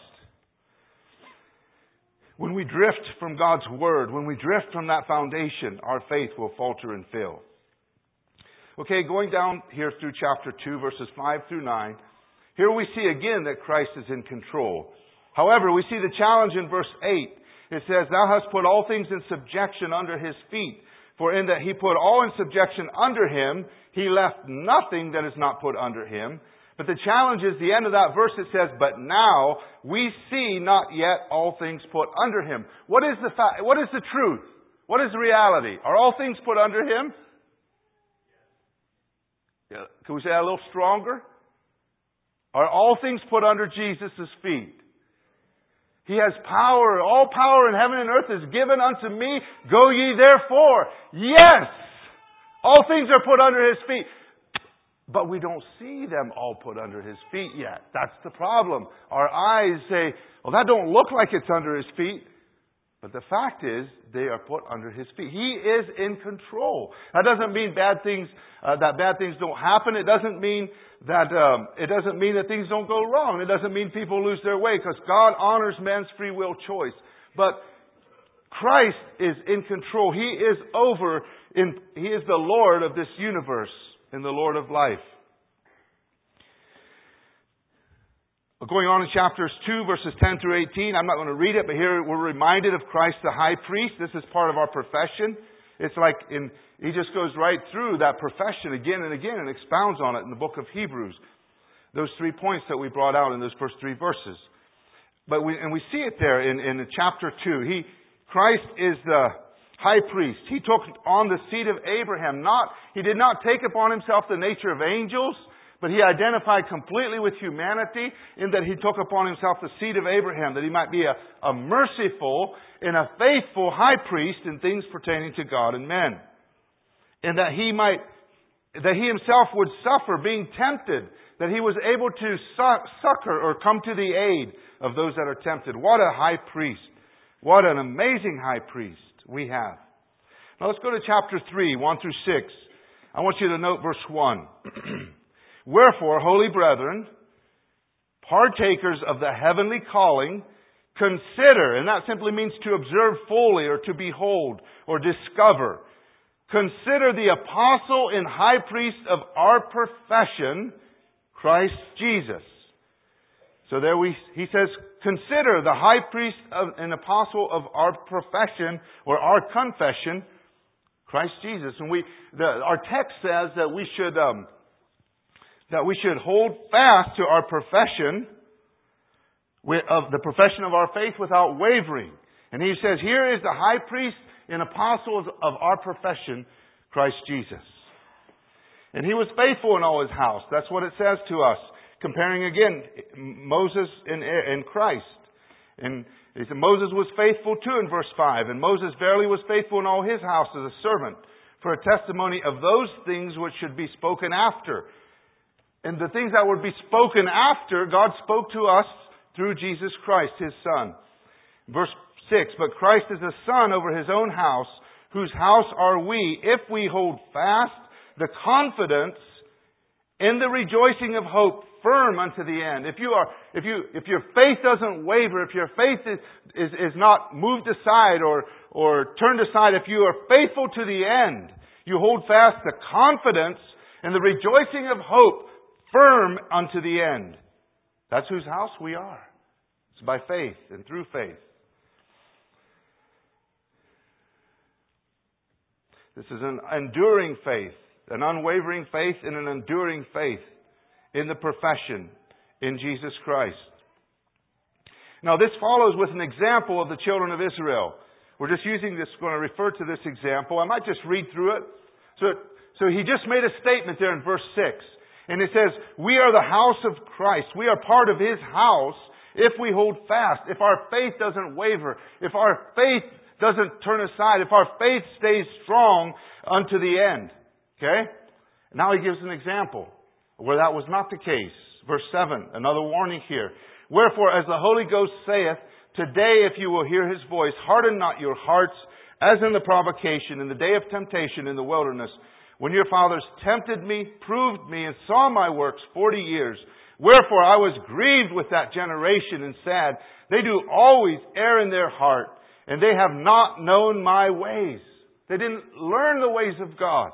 When we drift from God's Word, when we drift from that foundation, our faith will falter and fail. Okay, going down here through chapter two, verses five through nine, here we see again that Christ is in control. However, we see the challenge in verse eight. It says, Thou hast put all things in subjection under His feet. For in that He put all in subjection under Him, He left nothing that is not put under Him. But the challenge is the end of that verse. It says, But now we see not yet all things put under Him. What is the fa- What is the truth? What is the reality? Are all things put under Him? Yeah. Can we say that a little stronger? Are all things put under Jesus' feet? He has power. All power in heaven and earth is given unto me. Go ye therefore. Yes! All things are put under His feet. But we don't see them all put under His feet yet. That's the problem. Our eyes say, well, that don't look like it's under His feet. But the fact is, they are put under His feet. He is in control. That doesn't mean bad things, uh, that bad things don't happen. It doesn't mean that, um, it doesn't mean that things don't go wrong. It doesn't mean people lose their way, because God honors man's free will choice. But Christ is in control. He is over, in, He is the Lord of this universe and the Lord of life. Going on in chapters two, verses ten through eighteen. I'm not going to read it, but here we're reminded of Christ the high priest. This is part of our profession. It's like in, he just goes right through that profession again and again and expounds on it in the book of Hebrews. Those three points that we brought out in those first three verses. But we, and we see it there in, in chapter two. He, Christ is the high priest. He took on the seed of Abraham. Not, he did not take upon Himself the nature of angels, but He identified completely with humanity in that He took upon Himself the seed of Abraham, that He might be a, a merciful and a faithful high priest in things pertaining to God and men. And that He might, that He Himself would suffer being tempted, that He was able to succor or come to the aid of those that are tempted. What a high priest. What an amazing high priest we have. Now let's go to chapter three, one through six. I want you to note verse one. Wherefore, holy brethren, partakers of the heavenly calling, consider, and that simply means to observe fully or to behold or discover. Consider the apostle and high priest of our profession, Christ Jesus. So there we, he says, consider the high priest of, and apostle of our profession or our confession, Christ Jesus. And we, the, our text says that we should, um, that we should hold fast to our profession of the profession of our faith without wavering. And he says, here is the high priest and apostles of our profession, Christ Jesus. And He was faithful in all His house. That's what it says to us. Comparing again, Moses and, and Christ. And he said Moses was faithful too in verse five. And Moses verily was faithful in all his house as a servant, for a testimony of those things which should be spoken after. And the things that would be spoken after, God spoke to us through Jesus Christ, His Son. Verse six, but Christ is a Son over His own house, whose house are we, if we hold fast the confidence in the rejoicing of hope firm unto the end. If you are, if you, if your faith doesn't waver, if your faith is, is, is not moved aside or, or turned aside, if you are faithful to the end, you hold fast the confidence and the rejoicing of hope firm unto the end. That's whose house we are. It's by faith and through faith. This is an enduring faith, an unwavering faith and an enduring faith in the profession in Jesus Christ. Now this follows with an example of the children of Israel. We're just using this, going to refer to this example. I might just read through it. So, so he just made a statement there in verse six. And it says, we are the house of Christ. We are part of His house if we hold fast, if our faith doesn't waver, if our faith doesn't turn aside, if our faith stays strong unto the end. Okay? Now he gives an example where that was not the case. Verse seven, another warning here. Wherefore, as the Holy Ghost saith, today if you will hear His voice, harden not your hearts, as in the provocation, in the day of temptation in the wilderness, when your fathers tempted me, proved me, and saw my works forty years. Wherefore I was grieved with that generation, and said, they do always err in their heart, and they have not known my ways. They didn't learn the ways of God.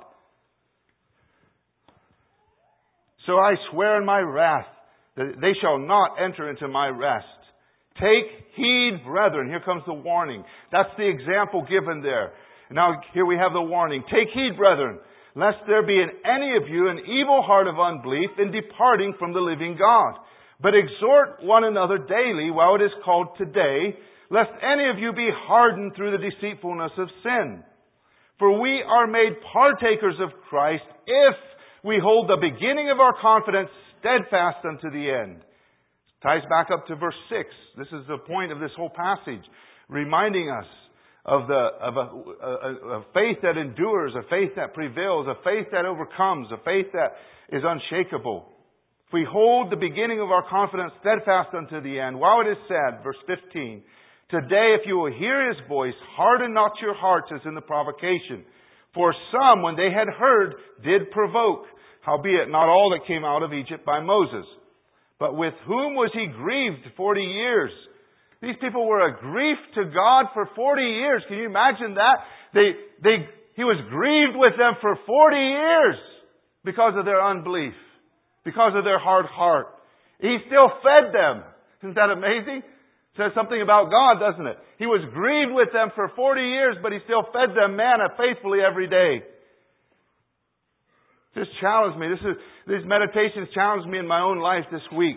So I swear in my wrath that they shall not enter into my rest. Take heed, brethren. Here comes the warning. That's the example given there. Now here we have the warning. Take heed, brethren, lest there be in any of you an evil heart of unbelief in departing from the living God. But exhort one another daily while it is called today, lest any of you be hardened through the deceitfulness of sin. For we are made partakers of Christ if we hold the beginning of our confidence steadfast unto the end. Ties back up to verse six. This is the point of this whole passage, reminding us of the of a, a, a faith that endures, a faith that prevails, a faith that overcomes, a faith that is unshakable. If we hold the beginning of our confidence steadfast unto the end, while it is said, verse fifteen, today if you will hear His voice, harden not your hearts as in the provocation. For some, when they had heard, did provoke, howbeit not all that came out of Egypt by Moses. But with whom was he grieved forty years? These people were a grief to God for forty years. Can you imagine that? They, they, he was grieved with them for forty years because of their unbelief, because of their hard heart. He still fed them. Isn't that amazing? It says something about God, doesn't it? He was grieved with them for forty years, but He still fed them manna faithfully every day. This challenged me. This is, these meditations challenged me in my own life this week.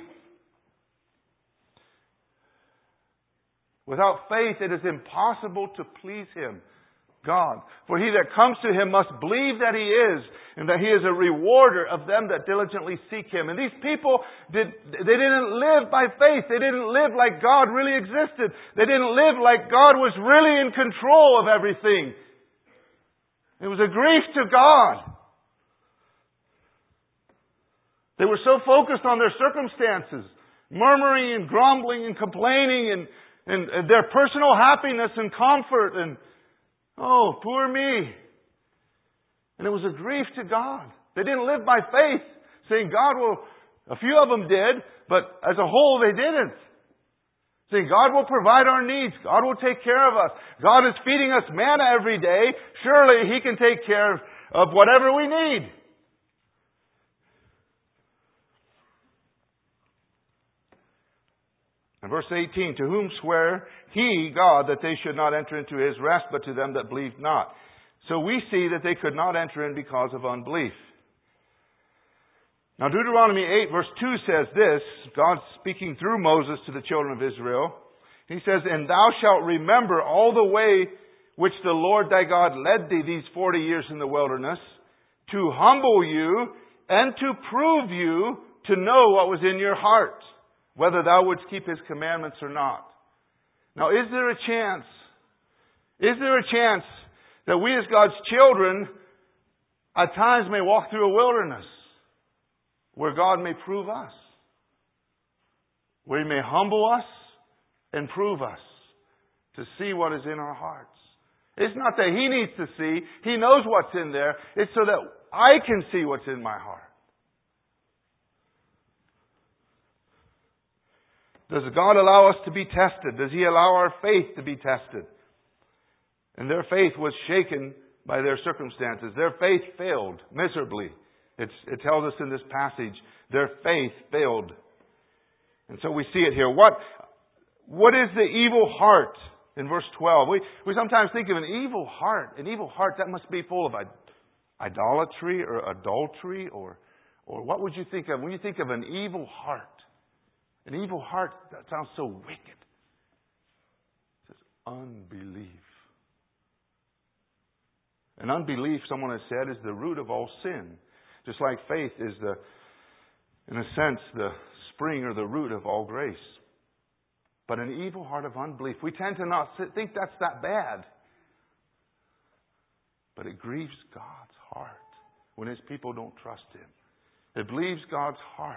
Without faith, it is impossible to please Him, God. For he that comes to Him must believe that He is, and that He is a rewarder of them that diligently seek Him. And these people, did, they didn't live by faith. They didn't live like God really existed. They didn't live like God was really in control of everything. It was a grief to God. They were so focused on their circumstances, murmuring and grumbling and complaining and, and, and their personal happiness and comfort and, oh, poor me. And it was a grief to God. They didn't live by faith, saying God will, a few of them did, but as a whole they didn't. Saying God will provide our needs. God will take care of us. God is feeding us manna every day. Surely He can take care of whatever we need. And verse eighteen, to whom sware He, God, that they should not enter into His rest, but to them that believed not. So we see that they could not enter in because of unbelief. Now Deuteronomy eight verse two says this, God speaking through Moses to the children of Israel. He says, and thou shalt remember all the way which the Lord thy God led thee these forty years in the wilderness, to humble you and to prove you to know what was in your heart, whether thou wouldst keep His commandments or not. Now, is there a chance, is there a chance that we as God's children at times may walk through a wilderness where God may prove us, where He may humble us and prove us to see what is in our hearts? It's not that He needs to see. He knows what's in there. It's so that I can see what's in my heart. Does God allow us to be tested? Does He allow our faith to be tested? And their faith was shaken by their circumstances. Their faith failed miserably. It's, it tells us in this passage, their faith failed. And so we see it here. What, what is the evil heart? In verse twelve, we, we sometimes think of an evil heart. An evil heart, that must be full of idolatry or adultery, or, or what would you think of when you think of an evil heart? An evil heart, that sounds so wicked. It says unbelief. And unbelief, someone has said, is the root of all sin. Just like faith is the, in a sense, the spring or the root of all grace. But an evil heart of unbelief, we tend to not think that's that bad. But it grieves God's heart when His people don't trust Him. It grieves God's heart.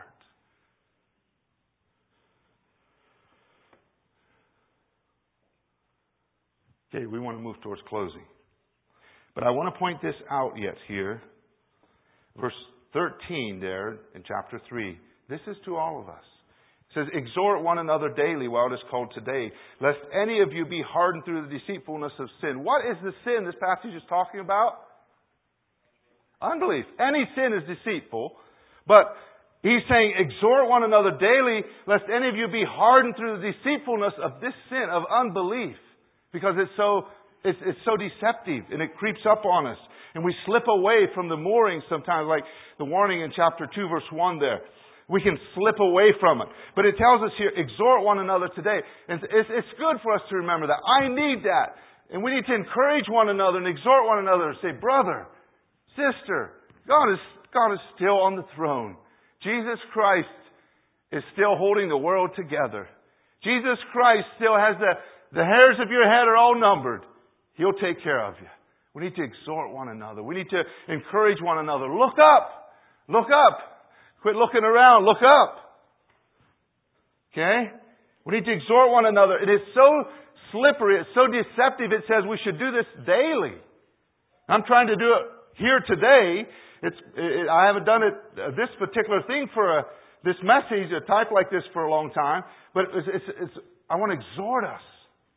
Okay, we want to move towards closing. But I want to point this out yet here. Verse thirteen there in chapter three. This is to all of us. It says, exhort one another daily while it is called today, lest any of you be hardened through the deceitfulness of sin. What is the sin this passage is talking about? Unbelief. Any sin is deceitful. But he's saying, exhort one another daily, lest any of you be hardened through the deceitfulness of this sin, of unbelief. Because it's so, it's, it's so deceptive and it creeps up on us. And we slip away from the moorings sometimes, like the warning in chapter two, verse one there. We can slip away from it. But it tells us here, exhort one another today. And it's, it's good for us to remember that. I need that. And we need to encourage one another and exhort one another and say, brother, sister, God is, God is still on the throne. Jesus Christ is still holding the world together. Jesus Christ still has the, the hairs of your head are all numbered. He'll take care of you. We need to exhort one another. We need to encourage one another. Look up. Look up. Quit looking around. Look up. Okay? We need to exhort one another. It is so slippery. It's so deceptive. It says we should do this daily. I'm trying to do it here today. It's, it, I haven't done it, uh, this particular thing for a, this message, a type like this for a long time. But it's, it's, it's, I want to exhort us.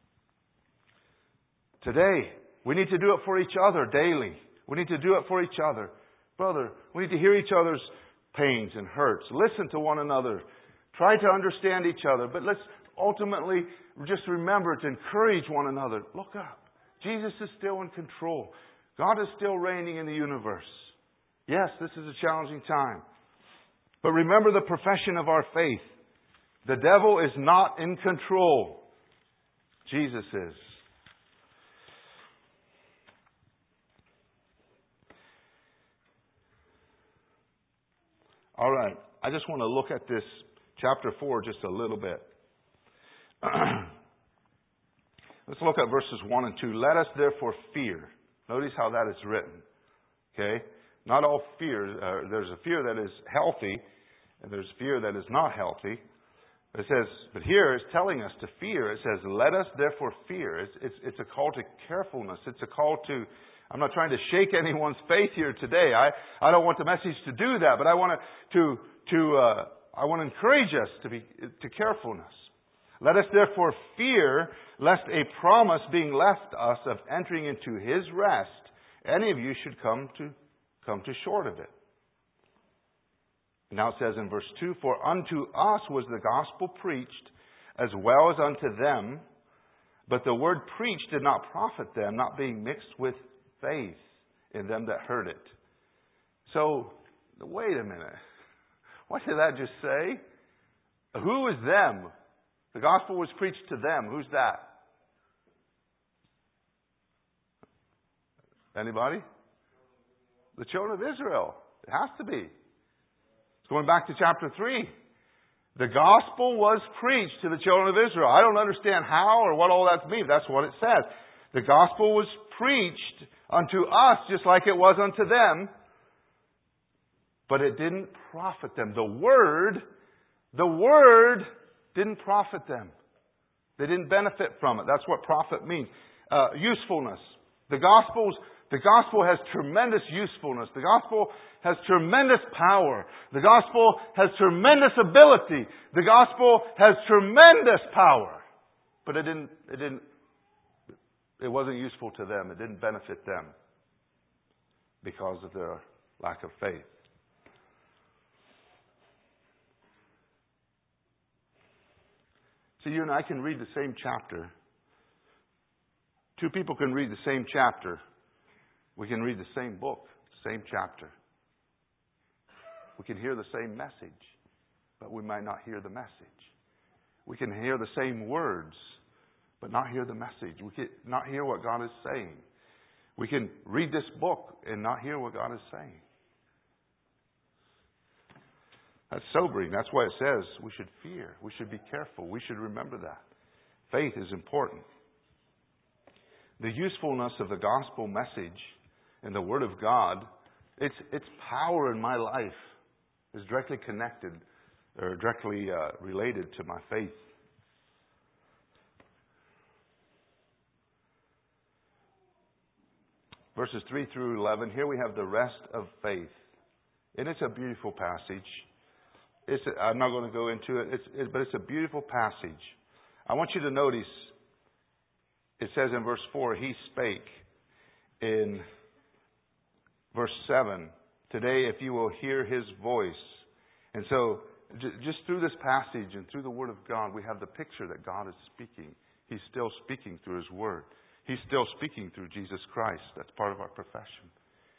Today, we need to do it for each other daily. We need to do it for each other. Brother, we need to hear each other's pains and hurts. Listen to one another. Try to understand each other. But let's ultimately just remember to encourage one another. Look up. Jesus is still in control. God is still reigning in the universe. Yes, this is a challenging time. But remember the profession of our faith. The devil is not in control. Jesus is. All right. I just want to look at this chapter four just a little bit. Let's look at verses one and two. Let us therefore fear. Notice how that is written. Okay? Not all fear. Uh, there's a fear that is healthy, and there's fear that is not healthy. It says, but here it's telling us to fear. It says, let us therefore fear. It's, it's, it's a call to carefulness. It's a call to, I'm not trying to shake anyone's faith here today. I, I don't want the message to do that, but I want to, to, uh, I want to encourage us to be, to carefulness. Let us therefore fear, lest a promise being left us of entering into His rest, any of you should come to, come to short of it. Now it says in verse two, for unto us was the gospel preached, as well as unto them, but the word preached did not profit them, not being mixed with faith in them that heard it. So, wait a minute. What did that just say? Who is them? The gospel was preached to them. Who's that? Anybody? The children of Israel. It has to be. It's going back to chapter three. The gospel was preached to the children of Israel. I don't understand how or what all that means. That's what it says. The gospel was preached unto us just like it was unto them. But it didn't profit them. The word, the word didn't profit them. They didn't benefit from it. That's what profit means. Uh, usefulness. The gospel's The gospel has tremendous usefulness. The gospel has tremendous power. The gospel has tremendous ability. The gospel has tremendous power. But it didn't, it didn't, it wasn't useful to them. It didn't benefit them because of their lack of faith. See, you and I can read the same chapter. Two people can read the same chapter. We can read the same book, same chapter. We can hear the same message, but we might not hear the message. We can hear the same words, but not hear the message. We can not hear what God is saying. We can read this book and not hear what God is saying. That's sobering. That's why it says we should fear. We should be careful. We should remember that. Faith is important. The usefulness of the gospel message and the Word of God, its its power in my life is directly connected or directly uh, related to my faith. Verses three through eleven, here we have the rest of faith. And it's a beautiful passage. It's a, I'm not going to go into it, it's, it, but it's a beautiful passage. I want you to notice, it says in verse four, He spake. In verse seven, today if you will hear His voice. And so, j- just through this passage and through the Word of God, we have the picture that God is speaking. He's still speaking through His Word. He's still speaking through Jesus Christ. That's part of our profession.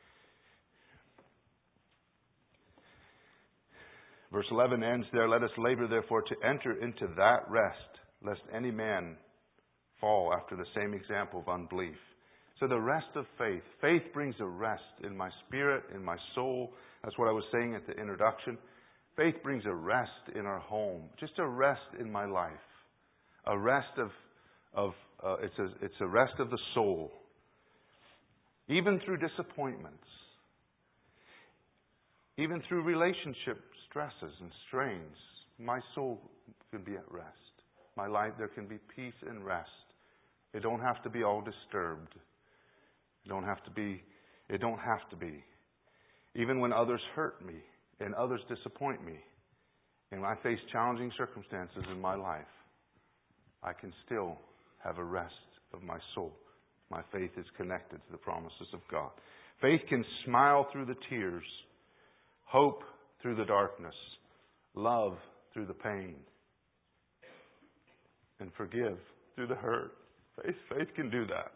Verse eleven ends there, let us labor therefore to enter into that rest, lest any man fall after the same example of unbelief. So the rest of faith. Faith brings a rest in my spirit, in my soul. That's what I was saying at the introduction. Faith brings a rest in our home. Just a rest in my life. A rest of, of uh, it's, a, it's a rest of the soul. Even through disappointments. Even through relationship stresses and strains. My soul can be at rest. My life, there can be peace and rest. It don't have to be all disturbed. It don't have to be, it don't have to be. Even when others hurt me and others disappoint me, and I face challenging circumstances in my life, I can still have a rest of my soul. My faith is connected to the promises of God. Faith can smile through the tears, hope through the darkness, love through the pain, and forgive through the hurt. Faith, faith can do that.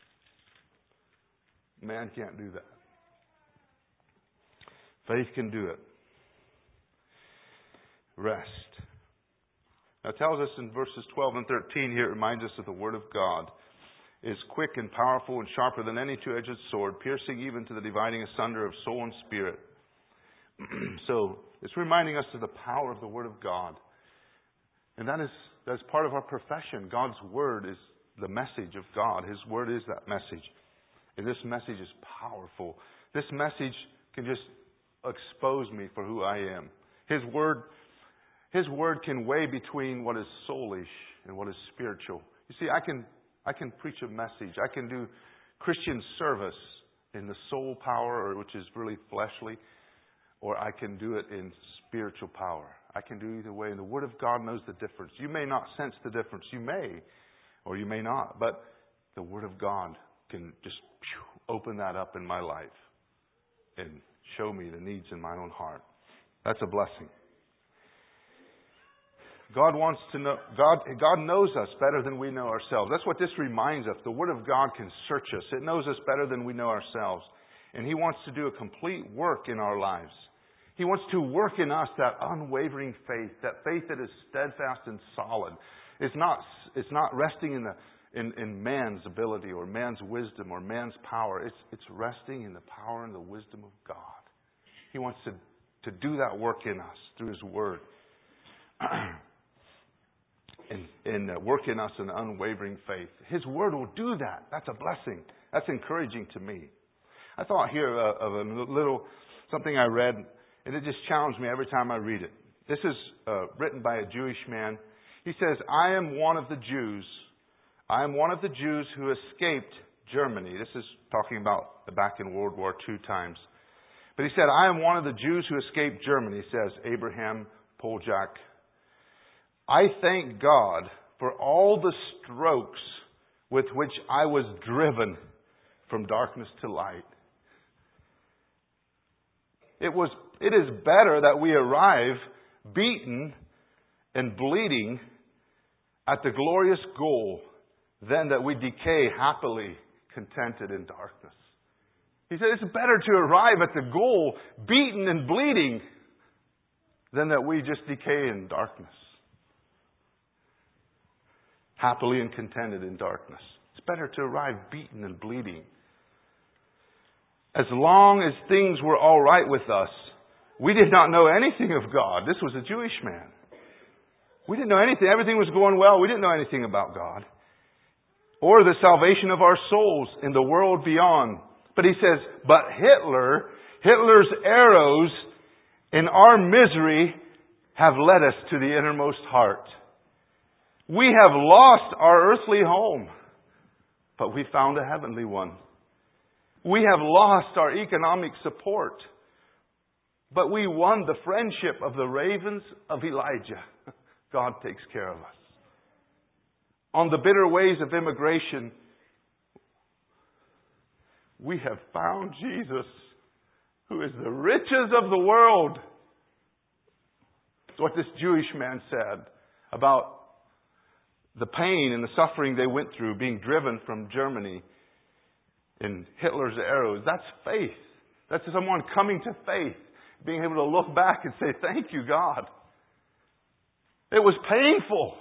Man can't do that. Faith can do it. Rest. Now it tells us in verses twelve and thirteen here, it reminds us that the Word of God is quick and powerful and sharper than any two-edged sword, piercing even to the dividing asunder of soul and spirit. So it's reminding us of the power of the Word of God. And that is that's part of our profession. God's Word is the message of God. His Word is that message. And this message is powerful. This message can just expose me for who I am. His Word, His Word can weigh between what is soulish and what is spiritual. You see, I can I can preach a message. I can do Christian service in the soul power, or which is really fleshly, or I can do it in spiritual power. I can do either way. And the Word of God knows the difference. You may not sense the difference. You may, or you may not. But the Word of God can just open that up in my life and show me the needs in my own heart. That's a blessing. God wants to know, God, God knows us better than we know ourselves. That's what this reminds us. The Word of God can search us. It knows us better than we know ourselves. And He wants to do a complete work in our lives. He wants to work in us that unwavering faith, that faith that is steadfast and solid. It's not, it's not resting in, the, in, in man's ability or man's wisdom or man's power. It's, it's resting in the power and the wisdom of God. He wants to, to do that work in us through His Word. and, and uh, work in us an unwavering faith. His Word will do that. That's a blessing. That's encouraging to me. I thought here uh, of a little something I read, and it just challenged me every time I read it. This is uh, written by a Jewish man. He says, I am one of the Jews. I am one of the Jews who escaped Germany. This is talking about back in World War Two times. But he said, I am one of the Jews who escaped Germany, says Abraham Poljak. I thank God for all the strokes with which I was driven from darkness to light. It was, it is better that we arrive beaten and bleeding at the glorious goal than that we decay happily contented in darkness. He said it's better to arrive at the goal beaten and bleeding than that we just decay in darkness. Happily and contented in darkness. It's better to arrive beaten and bleeding. As long as things were all right with us, we did not know anything of God. This was a Jewish man. We didn't know anything. Everything was going well. We didn't know anything about God. Or the salvation of our souls in the world beyond. But he says, but Hitler, Hitler's arrows in our misery have led us to the innermost heart. We have lost our earthly home, but we found a heavenly one. We have lost our economic support, but we won the friendship of the ravens of Elijah. God takes care of us. On the bitter ways of immigration, we have found Jesus, who is the riches of the world. It's what this Jewish man said about the pain and the suffering they went through being driven from Germany in Hitler's arrows. That's faith. That's someone coming to faith, being able to look back and say, thank you, God. It was painful,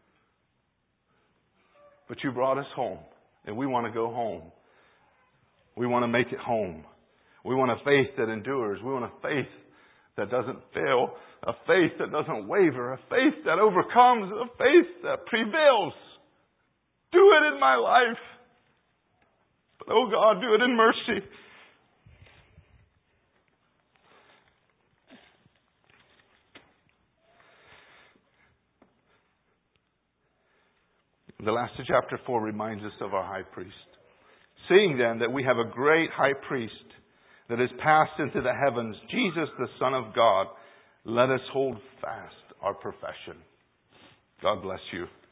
but you brought us home, and we want to go home. We want to make it home. We want a faith that endures. We want a faith that doesn't fail. A faith that doesn't waver. A faith that overcomes. A faith that prevails. Do it in my life. But oh God, do it in mercy. The last of chapter four reminds us of our high priest. Seeing then that we have a great high priest that is passed into the heavens, Jesus the Son of God, let us hold fast our profession. God bless you.